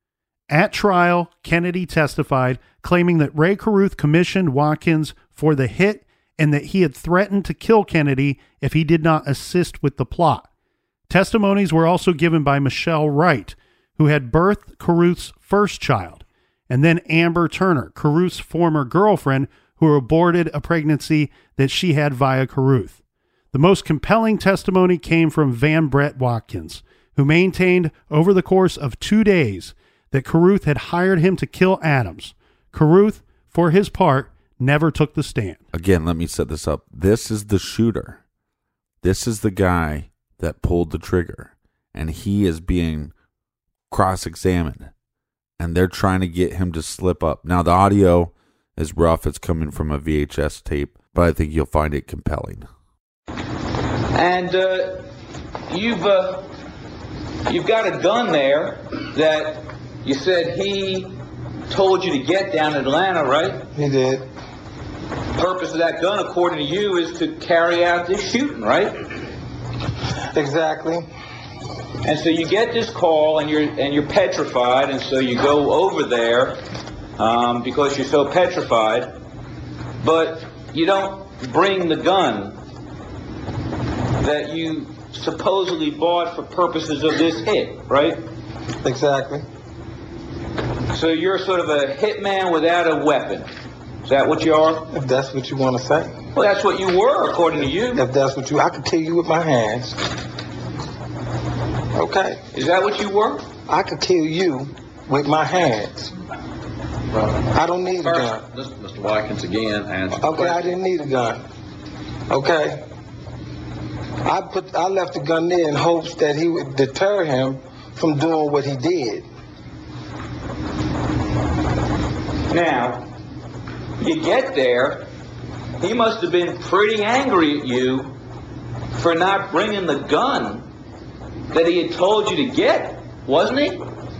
Speaker 3: At trial, Kennedy testified, claiming that Ray Carruth commissioned Watkins for the hit and that he had threatened to kill Kennedy if he did not assist with the plot. Testimonies were also given by Michelle Wright, who had birthed Carruth's first child, and then Amber Turner, Carruth's former girlfriend, who aborted a pregnancy that she had via Carruth. The most compelling testimony came from Van Brett Watkins, who maintained over the course of two days that Carruth had hired him to kill Adams. Carruth, for his part, never took the stand.
Speaker 4: Again, let me set this up. This is the shooter. This is the guy that pulled the trigger, and he is being cross-examined, and they're trying to get him to slip up. Now, the audio is rough. It's coming from a V H S tape, but I think you'll find it compelling.
Speaker 9: And uh, you've uh, you've got a gun there that you said he told you to get down in Atlanta, right?
Speaker 10: He did.
Speaker 9: The purpose of that gun, according to you, is to carry out this shooting, right?
Speaker 10: Exactly.
Speaker 9: And so you get this call, and you're and you're petrified, and so you go over there um, because you're so petrified. But you don't bring the gun that you supposedly bought for purposes of this hit, right?
Speaker 10: Exactly.
Speaker 9: So you're sort of a hitman without a weapon. Is that what you are?
Speaker 10: If that's what you want to say.
Speaker 9: Well, that's what you were, according to you.
Speaker 10: If that's what you... I could kill you with my hands. Okay.
Speaker 9: Is that what you were?
Speaker 10: I could kill you with my hands.
Speaker 11: Well,
Speaker 10: I don't need
Speaker 11: first,
Speaker 10: a gun.
Speaker 11: This is Mister Watkins again. Answer the
Speaker 10: Okay,
Speaker 11: question.
Speaker 10: I didn't need a gun. Okay. I put I left the gun there in hopes that he would deter him from doing what he did.
Speaker 9: Now, you get there, he must have been pretty angry at you for not bringing the gun that he had told you to get, wasn't he?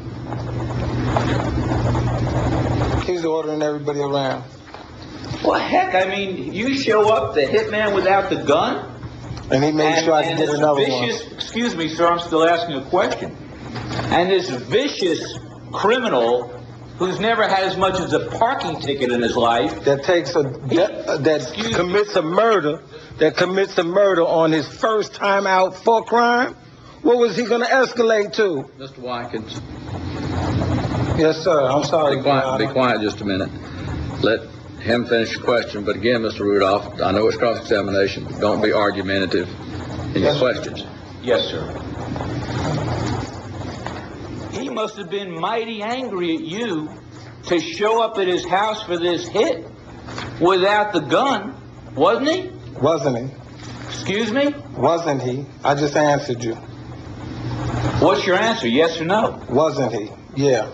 Speaker 10: He's ordering everybody around.
Speaker 9: Well, heck, I mean, you show up, the hitman without the gun,
Speaker 10: and he made
Speaker 9: and,
Speaker 10: sure I
Speaker 9: and
Speaker 10: could get
Speaker 9: this
Speaker 10: another
Speaker 9: vicious,
Speaker 10: one.
Speaker 9: Excuse me, sir, I'm still asking a question. And this vicious criminal who's never had as much as a parking ticket in his life.
Speaker 10: That takes a that, that commits a murder, that commits a murder on his first time out for crime. What was he going to escalate to?
Speaker 11: Mister Watkins.
Speaker 10: Yes, sir. I'm sorry.
Speaker 11: Be quiet, be quiet just a minute. Let him finish the question. But again, Mister Rudolph, I know it's cross-examination, but don't be argumentative in your questions.
Speaker 9: Yes, sir. He must have been mighty angry at you to show up at his house for this hit without the gun, wasn't he?
Speaker 10: Wasn't he?
Speaker 9: Excuse me?
Speaker 10: Wasn't he? I just answered you.
Speaker 9: What's your answer, yes or no?
Speaker 10: Wasn't he? Yeah.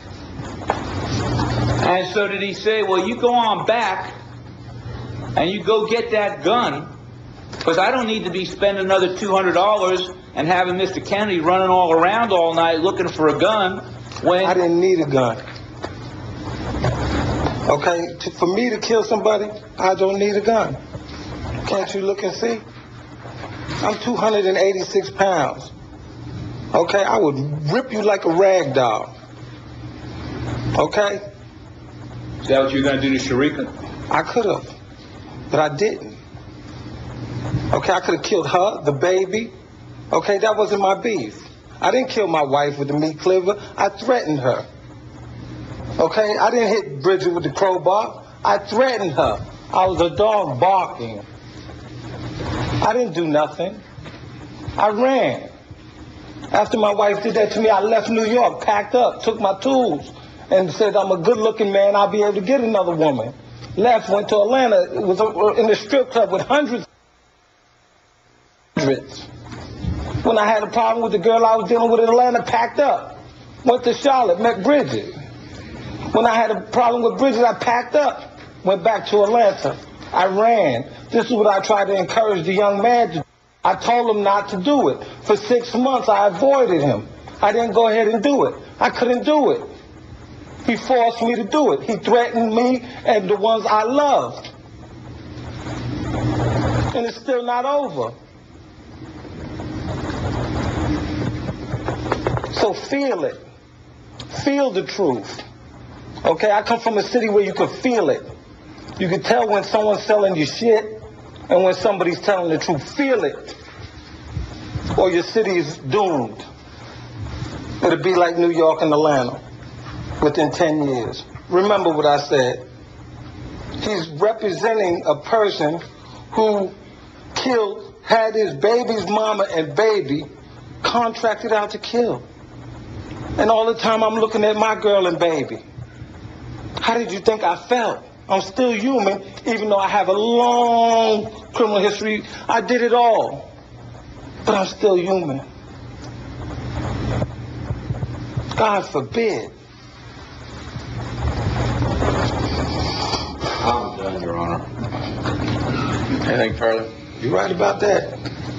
Speaker 9: And so did he say, well, you go on back and you go get that gun, because I don't need to be spending another two hundred dollars and having Mister Kennedy running all around all night looking for a gun when...
Speaker 10: I didn't need a gun. Okay, to, for me to kill somebody, I don't need a gun. Can't you look and see? I'm two hundred eighty-six pounds. Okay, I would rip you like a rag doll. Okay?
Speaker 9: Is that what you're going to do to Sharika?
Speaker 10: I could have, but I didn't. Okay, I could have killed her, the baby. Okay, that wasn't my beef. I didn't kill my wife with the meat cleaver. I threatened her. Okay, I didn't hit Bridget with the crowbar. I threatened her. I was a dog barking. I didn't do nothing. I ran. After my wife did that to me, I left New York, packed up, took my tools, and said, I'm a good-looking man, I'll be able to get another woman. Left, went to Atlanta, it was in the strip club with hundreds. Hundreds. When I had a problem with the girl I was dealing with in Atlanta, packed up. Went to Charlotte, met Bridget. When I had a problem with Bridget, I packed up, went back to Atlanta. I ran. This is what I tried to encourage the young man to do. I told him not to do it. For six months, I avoided him. I didn't go ahead and do it. I couldn't do it. He forced me to do it. He threatened me and the ones I loved. And it's still not over. So feel it. Feel the truth. Okay, I come from a city where you can feel it. You can tell when someone's selling you shit and when somebody's telling the truth. Feel it. Or your city is doomed. It'll be like New York and Atlanta within ten years. Remember what I said. He's representing a person who killed, had his baby's mama and baby contracted out to kill. And all the time I'm looking at my girl and baby. How did you think I felt? I'm still human, even though I have a long criminal history. I did it all. But I'm still human. God forbid.
Speaker 11: I'm done, Your Honor. Anything further?
Speaker 10: You right about that.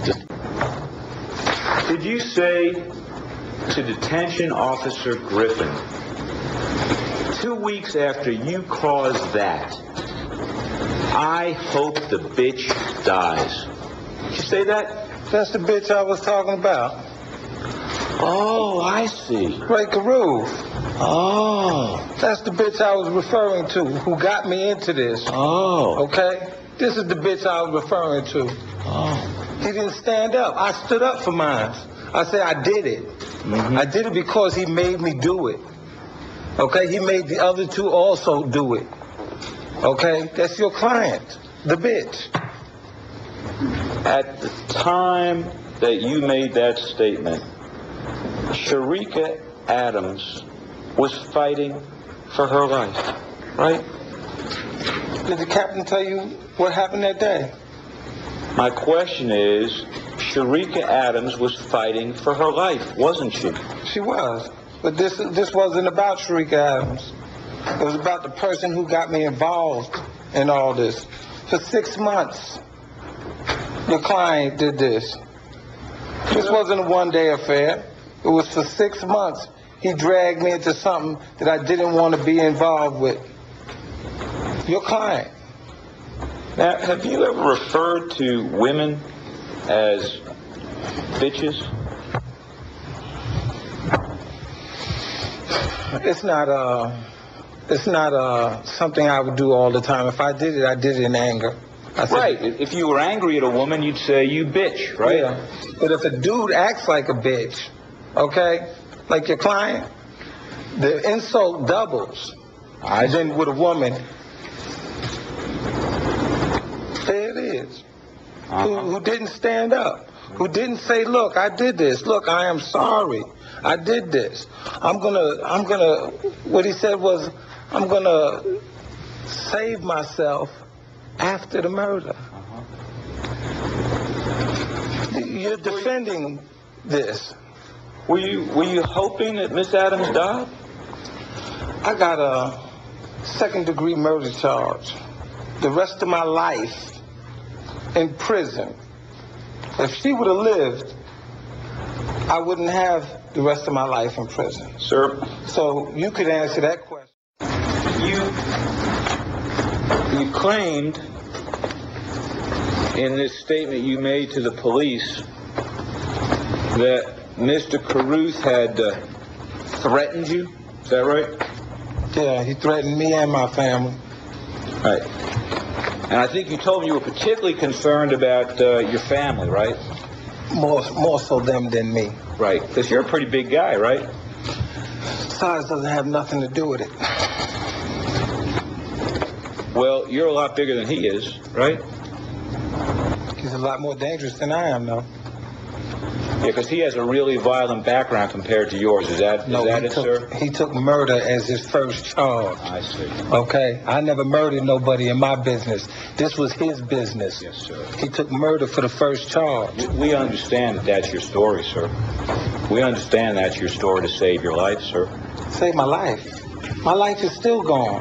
Speaker 9: Did you say to Detention Officer Griffin, two weeks after you caused that, I hope the bitch dies? Did you say that?
Speaker 10: That's the bitch I was talking about.
Speaker 9: Oh, I see.
Speaker 10: Ray Carew.
Speaker 9: Oh.
Speaker 10: That's the bitch I was referring to, who got me into this.
Speaker 9: Oh.
Speaker 10: Okay? This is the bitch I was referring to.
Speaker 9: Oh.
Speaker 10: He didn't stand up. I stood up for mine. I said I did it. Mm-hmm. I did it because he made me do it. Okay? He made the other two also do it. Okay? That's your client, the bitch.
Speaker 12: At the time that you made that statement, Sharika Adams was fighting for her life, right?
Speaker 10: Did the captain tell you what happened that day?
Speaker 12: My question is, Sharika Adams was fighting for her life, wasn't she?
Speaker 10: She was. But this this wasn't about Sharika Adams. It was about the person who got me involved in all this. For six months, the client did this. This wasn't a one-day affair. It was for six months. He dragged me into something that I didn't want to be involved with. Your client.
Speaker 12: Now, have you ever referred to women as bitches?
Speaker 10: It's not uh, it's not uh, something I would do all the time. If I did it, I did it in anger. I said,
Speaker 12: right. If you were angry at a woman, you'd say, you bitch, right?
Speaker 10: Yeah. But if a dude acts like a bitch, okay, like your client, the insult doubles. I then with a woman, there it is. Uh-huh. Who, who didn't stand up, who didn't say, look, I did this. Look, I am sorry. I did this. I'm gonna, I'm gonna, what he said was, I'm gonna save myself after the murder. Uh-huh. You're defending this.
Speaker 12: Were you, were you hoping that Miss Adams died?
Speaker 10: I got a second degree murder charge. The rest of my life in prison. If she would have lived, I wouldn't have the rest of my life in prison.
Speaker 12: Sir.
Speaker 10: So you could answer that question.
Speaker 12: You, you claimed in this statement you made to the police that Mister Carruth had uh, threatened you. Is that right?
Speaker 10: Yeah, he threatened me and my family.
Speaker 12: Right. And I think you told me you were particularly concerned about uh, your family, right?
Speaker 10: More, more so them than me.
Speaker 12: Right, because you're a pretty big guy, right?
Speaker 10: Size doesn't have nothing to do with it.
Speaker 12: Well, you're a lot bigger than he is, right?
Speaker 10: He's a lot more dangerous than I am, though.
Speaker 12: Yeah, because he has a really violent background compared to yours. Is that,
Speaker 10: no,
Speaker 12: is that
Speaker 10: he
Speaker 12: it,
Speaker 10: took,
Speaker 12: sir?
Speaker 10: He took murder as his first charge.
Speaker 12: I see.
Speaker 10: Okay? I never murdered nobody in my business. This was his business.
Speaker 12: Yes, sir.
Speaker 10: He took murder for the first charge.
Speaker 12: We understand that that's your story, sir. We understand that's your story to save your life, sir.
Speaker 10: Save my life? My life is still gone.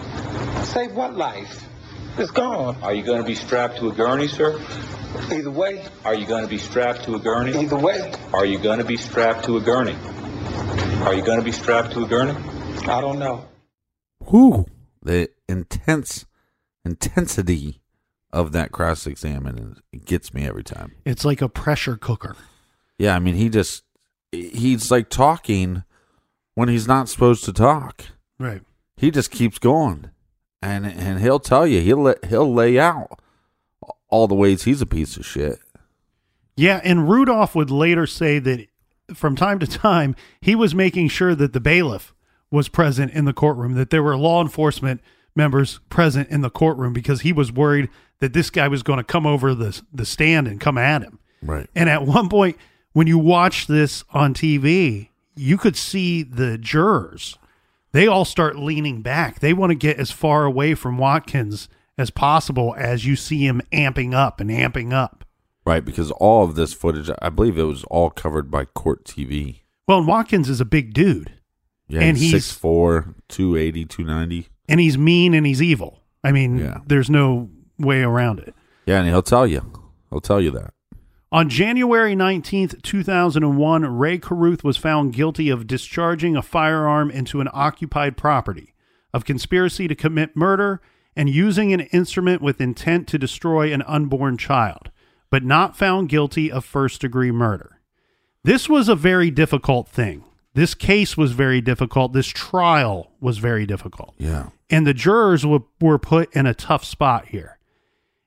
Speaker 10: Save what life? It's gone.
Speaker 12: Are you going to be strapped to a gurney, sir?
Speaker 10: Either way.
Speaker 12: Are you going to be strapped to a gurney?
Speaker 10: Either way.
Speaker 12: Are you going to be strapped to a gurney? Are you going to be strapped to a gurney?
Speaker 10: I don't know.
Speaker 4: Whew. The intense intensity of that cross-examination, it gets me every time.
Speaker 3: It's like a pressure cooker.
Speaker 4: Yeah, I mean, he just, he's like talking when he's not supposed to talk.
Speaker 3: Right.
Speaker 4: He just keeps going. And and he'll tell you, he'll he'll lay out all the ways he's a piece of shit.
Speaker 3: Yeah, and Rudolph would later say that from time to time, he was making sure that the bailiff was present in the courtroom, that there were law enforcement members present in the courtroom because he was worried that this guy was going to come over the, the stand and come at him.
Speaker 4: Right.
Speaker 3: And at one point, when you watch this on T V, you could see the jurors. They all start leaning back. They want to get as far away from Watkins as possible as you see him amping up and amping up.
Speaker 4: Right, because all of this footage, I believe it was all covered by Court T V.
Speaker 3: Well, and Watkins is a big dude.
Speaker 4: Yeah,
Speaker 3: and
Speaker 4: he's
Speaker 3: he's
Speaker 4: six foot four, two eighty, two ninety.
Speaker 3: And he's mean and he's evil. I mean,
Speaker 4: yeah.
Speaker 3: There's no way around it.
Speaker 4: Yeah, and he'll tell you. He'll tell you that.
Speaker 3: On January nineteenth, two thousand one, Ray Carruth was found guilty of discharging a firearm into an occupied property, of conspiracy to commit murder, and using an instrument with intent to destroy an unborn child, but not found guilty of first-degree murder. This was a very difficult thing. This case was very difficult. This trial was very difficult.
Speaker 4: Yeah.
Speaker 3: And the jurors w- were put in a tough spot here.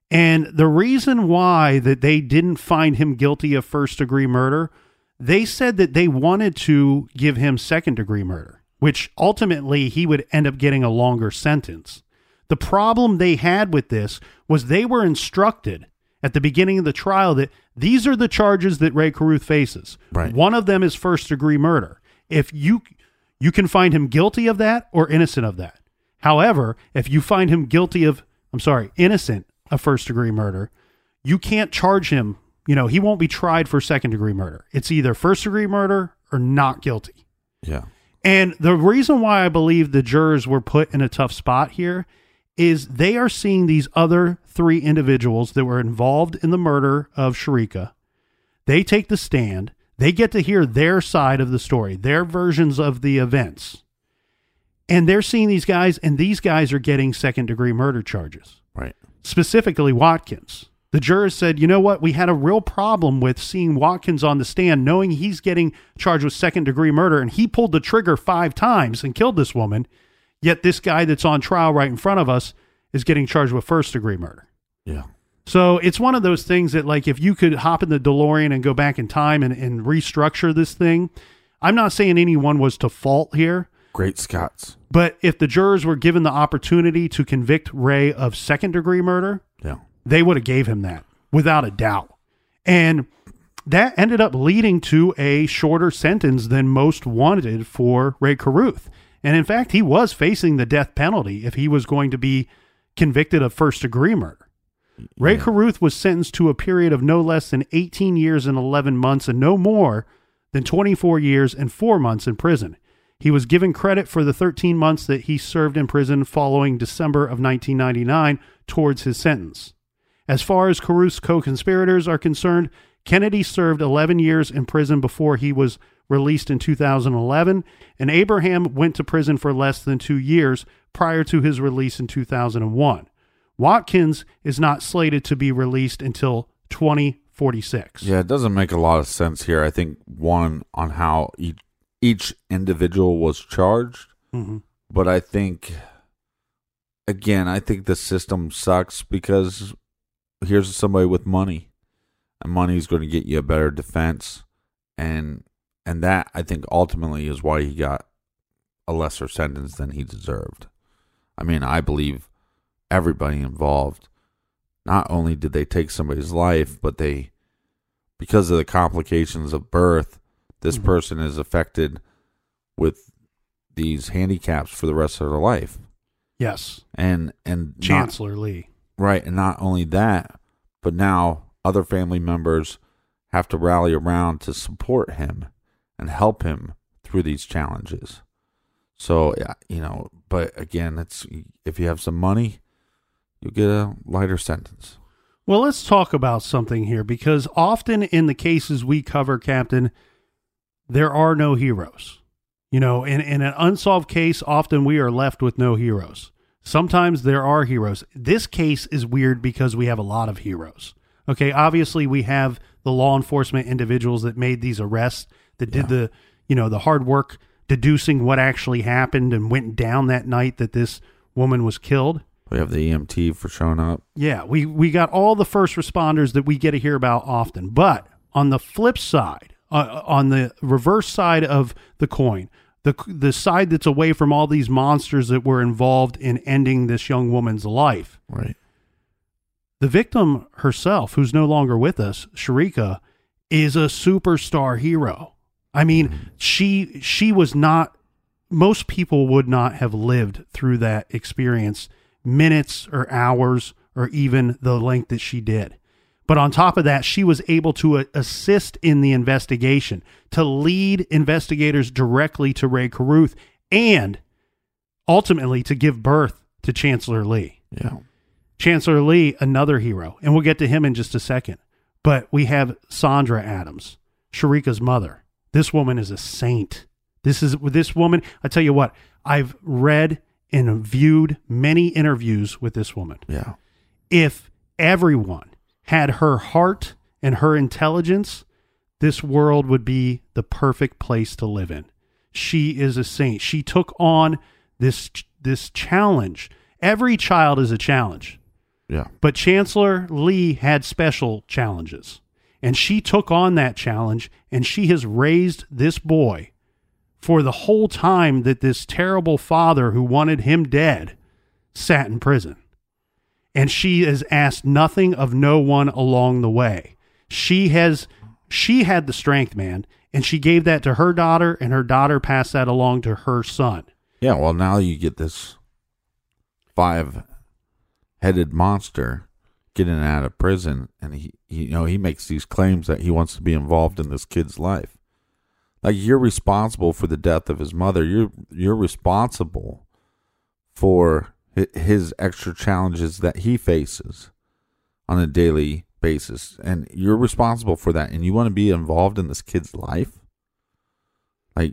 Speaker 3: And the reason why that they didn't find him guilty of first degree murder, they said that they wanted to give him second degree murder, which ultimately he would end up getting a longer sentence. The problem they had with this was they were instructed at the beginning of the trial that these are the charges that Ray Carruth faces.
Speaker 4: Right.
Speaker 3: One of them is first degree murder. If you you can find him guilty of that or innocent of that. However, if you find him guilty of, I'm sorry, innocent of first degree murder, you can't charge him. You know, he won't be tried for second degree murder. It's either first degree murder or not guilty.
Speaker 4: Yeah.
Speaker 3: And the reason why I believe the jurors were put in a tough spot here is they are seeing these other three individuals that were involved in the murder of Sharika. They take the stand. They get to hear their side of the story, their versions of the events. And they're seeing these guys, and these guys are getting second degree murder charges.
Speaker 4: Right.
Speaker 3: Specifically Watkins. The jurors said, you know what? We had a real problem with seeing Watkins on the stand, knowing he's getting charged with second degree murder, and he pulled the trigger five times and killed this woman. Yet this guy that's on trial right in front of us is getting charged with first degree murder.
Speaker 4: Yeah.
Speaker 3: So it's one of those things that, like, if you could hop in the DeLorean and go back in time and, and restructure this thing, I'm not saying anyone was to fault here.
Speaker 4: Great Scots.
Speaker 3: But if the jurors were given the opportunity to convict Ray of second degree murder,
Speaker 4: yeah,
Speaker 3: they would have gave him that without a doubt. And that ended up leading to a shorter sentence than most wanted for Ray Carruth. And in fact, he was facing the death penalty if he was going to be convicted of first degree murder. Ray yeah. Carruth was sentenced to a period of no less than eighteen years and eleven months and no more than twenty-four years and four months in prison. He was given credit for the thirteen months that he served in prison following December of nineteen ninety-nine towards his sentence. As far as Carruth's co-conspirators are concerned, Kennedy served eleven years in prison before he was released in two thousand eleven, and Abraham went to prison for less than two years prior to his release in two thousand one. Watkins is not slated to be released until twenty forty-six.
Speaker 4: Yeah, it doesn't make a lot of sense here. I think, one, on how each, each individual was charged,
Speaker 3: mm-hmm.
Speaker 4: but I think, again, I think the system sucks because here's somebody with money, and money is going to get you a better defense, and and that, I think, ultimately is why he got a lesser sentence than he deserved. I mean, I believe everybody involved, not only did they take somebody's life, but they, because of the complications of birth, this mm-hmm. person is affected with these handicaps for the rest of their life.
Speaker 3: Yes.
Speaker 4: And and
Speaker 3: Chancellor
Speaker 4: not,
Speaker 3: Lee.
Speaker 4: Right, and not only that, but now other family members have to rally around to support him and help him through these challenges. So, you know, but again, it's if you have some money, you'll get a lighter sentence.
Speaker 3: Well, let's talk about something here, because often in the cases we cover, Captain, there are no heroes. You know, in, in an unsolved case, often we are left with no heroes. Sometimes there are heroes. This case is weird because we have a lot of heroes. Okay, obviously we have the law enforcement individuals that made these arrests, that did yeah. the, you know, the hard work deducing what actually happened and went down that night that this woman was killed.
Speaker 4: We have the E M T for showing up.
Speaker 3: Yeah, we, we got all the first responders that we get to hear about often. But on the flip side, uh, on the reverse side of the coin, the the side that's away from all these monsters that were involved in ending this young woman's life.
Speaker 4: Right.
Speaker 3: The victim herself, who's no longer with us, Sharika, is a superstar hero. I mean, mm-hmm. she she was not, most people would not have lived through that experience minutes or hours or even the length that she did. But on top of that, she was able to uh, assist in the investigation, to lead investigators directly to Ray Carruth, and ultimately to give birth to Chancellor Lee.
Speaker 4: Yeah.
Speaker 3: Chancellor Lee, another hero, and we'll get to him in just a second. But we have Sandra Adams, Sharika's mother. This woman is a saint. This is this woman. I tell you what, I've read and viewed many interviews with this woman.
Speaker 4: Yeah.
Speaker 3: If everyone had her heart and her intelligence, this world would be the perfect place to live in. She is a saint. She took on this this challenge. Every child is a challenge.
Speaker 4: Yeah.
Speaker 8: But Chancellor Lee had special challenges, and she took on that challenge, and she has raised this boy for the whole time that this terrible father who wanted him dead sat in prison. And she has asked nothing of no one along the way. She has, she had the strength, man, and she gave that to her daughter, and her daughter passed that along to her son.
Speaker 4: Yeah, well, now you get this five-headed monster getting out of prison, and he, he, you know, he makes these claims that he wants to be involved in this kid's life. Like, you're responsible for the death of his mother. You're you're responsible for his extra challenges that he faces on a daily basis, and you're responsible for that, and you want to be involved in this kid's life. Like,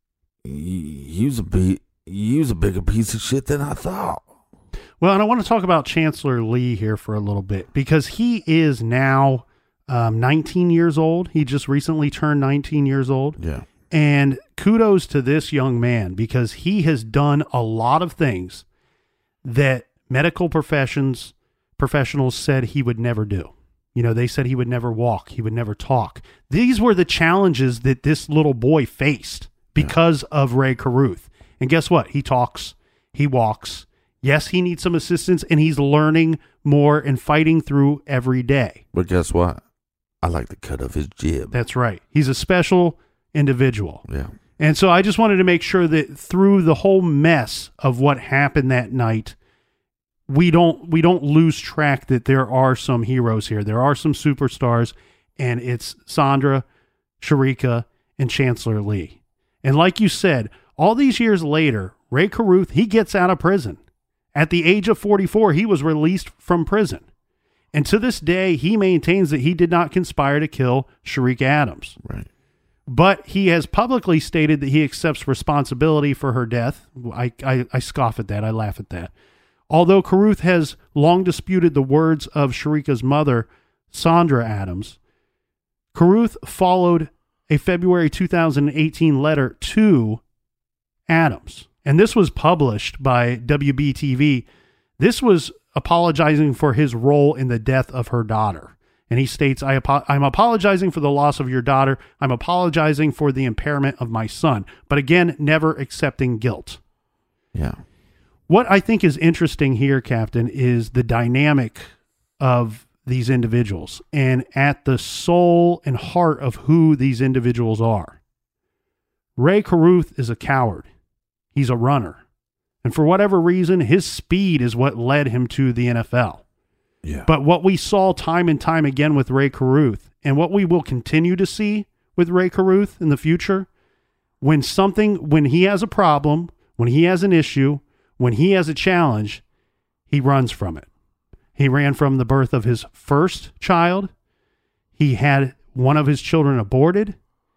Speaker 4: he was a big, he was a bigger piece of shit than I thought.
Speaker 8: Well, and I want to talk about Chancellor Lee here for a little bit, because he is now um, nineteen years old. He just recently turned nineteen years old.
Speaker 4: Yeah.
Speaker 8: And kudos to this young man, because he has done a lot of things that medical professions professionals said he would never do. You know, they said he would never walk, he would never talk. These were the challenges that this little boy faced because yeah. of Ray Carruth. And guess what? He talks, he walks. Yes, he needs some assistance, and he's learning more and fighting through every day.
Speaker 4: But guess what? I like the cut of his jib.
Speaker 8: That's right. He's a special individual.
Speaker 4: Yeah.
Speaker 8: And so I just wanted to make sure that through the whole mess of what happened that night, we don't we don't lose track that there are some heroes here. There are some superstars, and it's Sandra, Sharika, and Chancellor Lee. And like you said, all these years later, Ray Carruth, he gets out of prison. At the age of forty-four, he was released from prison. And to this day, he maintains that he did not conspire to kill Sharika Adams.
Speaker 4: Right.
Speaker 8: But he has publicly stated that he accepts responsibility for her death. I, I, I scoff at that. I laugh at that. Although Carruth has long disputed the words of Sharika's mother, Sandra Adams, Carruth followed a February two thousand eighteen letter to Adams. And this was published by W B T V. This was apologizing for his role in the death of her daughter. And he states, I apo- I'm apologizing for the loss of your daughter. I'm apologizing for the impairment of my son. But again, never accepting guilt.
Speaker 4: Yeah.
Speaker 8: What I think is interesting here, Captain, is the dynamic of these individuals and at the soul and heart of who these individuals are. Ray Carruth is a coward. He's a runner. And for whatever reason, his speed is what led him to the N F L.
Speaker 4: Yeah.
Speaker 8: But what we saw time and time again with Ray Carruth, and what we will continue to see with Ray Carruth in the future, when something, when he has a problem, when he has an issue, when he has a challenge, he runs from it. He ran from the birth of his first child. He had one of his children aborted.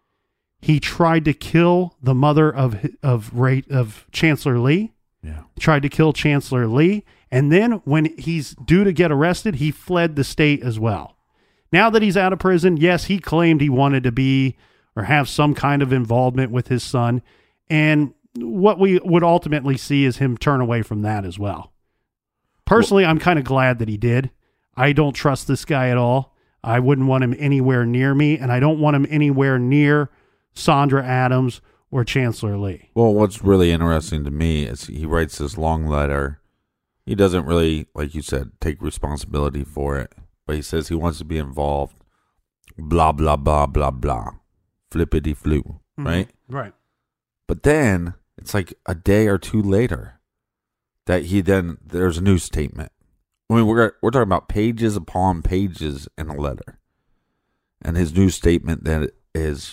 Speaker 8: He tried to kill the mother of of Ray, of Chancellor Lee.
Speaker 4: Yeah.
Speaker 8: Tried to kill Chancellor Lee. And then when he's due to get arrested, he fled the state as well. Now that he's out of prison, yes, he claimed he wanted to be or have some kind of involvement with his son. And what we would ultimately see is him turn away from that as well. Personally, I'm kind of glad that he did. I don't trust this guy at all. I wouldn't want him anywhere near me, and I don't want him anywhere near Sandra Adams or Chancellor Lee.
Speaker 4: Well, what's really interesting to me is he writes this long letter. He doesn't really, like you said, take responsibility for it, but he says he wants to be involved. Blah, blah, blah, blah, blah. Flippity flu, mm-hmm. right?
Speaker 8: Right.
Speaker 4: But then it's like a day or two later that he then, there's a new statement. I mean, we're we're talking about pages upon pages in a letter. And his new statement then is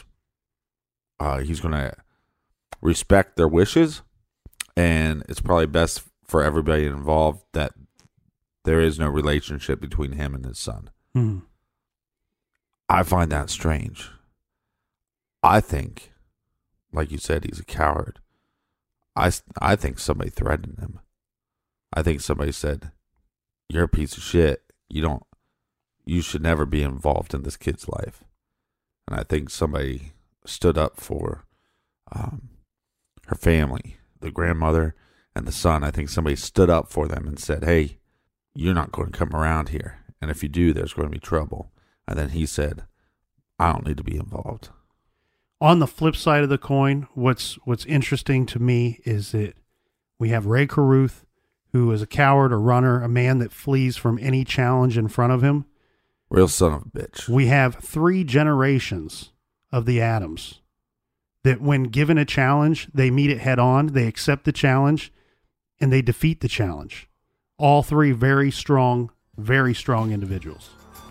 Speaker 4: uh, he's going to respect their wishes, and it's probably best for everybody involved that there is no relationship between him and his son.
Speaker 8: Mm.
Speaker 4: I find that strange. I think, like you said, he's a coward. I, I think somebody threatened him. I think somebody said, you're a piece of shit. You don't, you should never be involved in this kid's life. And I think somebody stood up for um, her family, the grandmother and the son. I think somebody stood up for them and said, hey, you're not going to come around here. And if you do, there's going to be trouble. And then he said, I don't need to be involved.
Speaker 3: On the flip side of the coin, what's what's interesting to me is that we have Ray Carruth, who is a coward, a runner, a man that flees from any challenge in front of him.
Speaker 4: Real son of a bitch.
Speaker 3: We have three generations of the Adams that when given a challenge, they meet it head on, they accept the challenge, and they defeat the challenge. All three very strong, very strong individuals.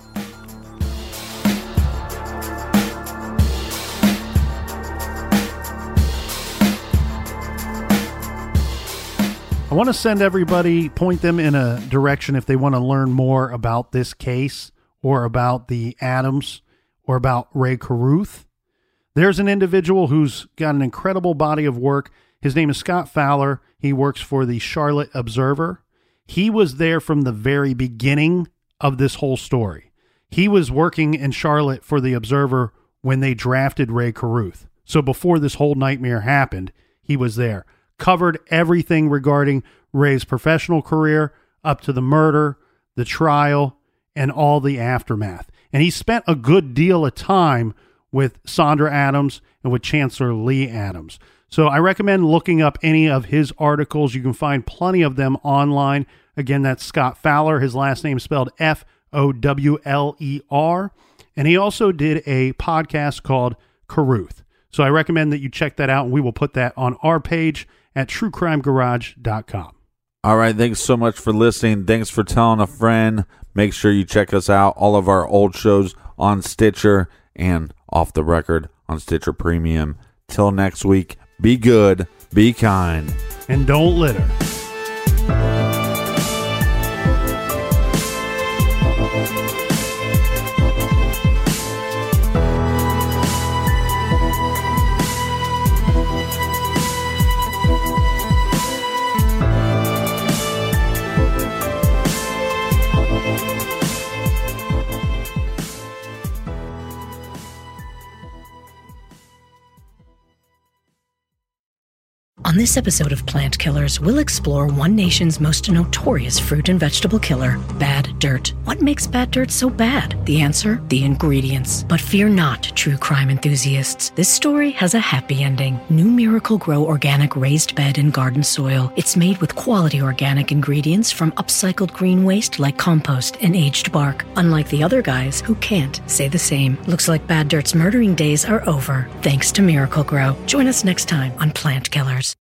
Speaker 3: I want to send everybody, point them in a direction if they want to learn more about this case or about the Adams or about Ray Carruth. There's an individual who's got an incredible body of work. His name is Scott Fowler. He works for the Charlotte Observer. He was there from the very beginning of this whole story. He was working in Charlotte for the Observer when they drafted Ray Carruth. So before this whole nightmare happened, he was there. Covered everything regarding Ray's professional career up to the murder, the trial, and all the aftermath. And he spent a good deal of time with Sandra Adams and with Chancellor Lee Adams. So I recommend looking up any of his articles. You can find plenty of them online. Again, that's Scott Fowler. His last name is spelled F O W L E R. And he also did a podcast called Carruth. So I recommend that you check that out, and we will put that on our page at true crime garage dot com.
Speaker 4: All right, thanks so much for listening. Thanks for telling a friend. Make sure you check us out. All of our old shows on Stitcher and Off the Record on Stitcher Premium. Till next week, be good, be kind,
Speaker 3: and don't litter.
Speaker 13: On this episode of Plant Killers, we'll explore one nation's most notorious fruit and vegetable killer, bad dirt. What makes bad dirt so bad? The answer? The ingredients. But fear not, true crime enthusiasts. This story has a happy ending. New Miracle Grow organic raised bed and garden soil. It's made with quality organic ingredients from upcycled green waste like compost and aged bark. Unlike the other guys who can't say the same. Looks like bad dirt's murdering days are over, thanks to Miracle Grow. Join us next time on Plant Killers.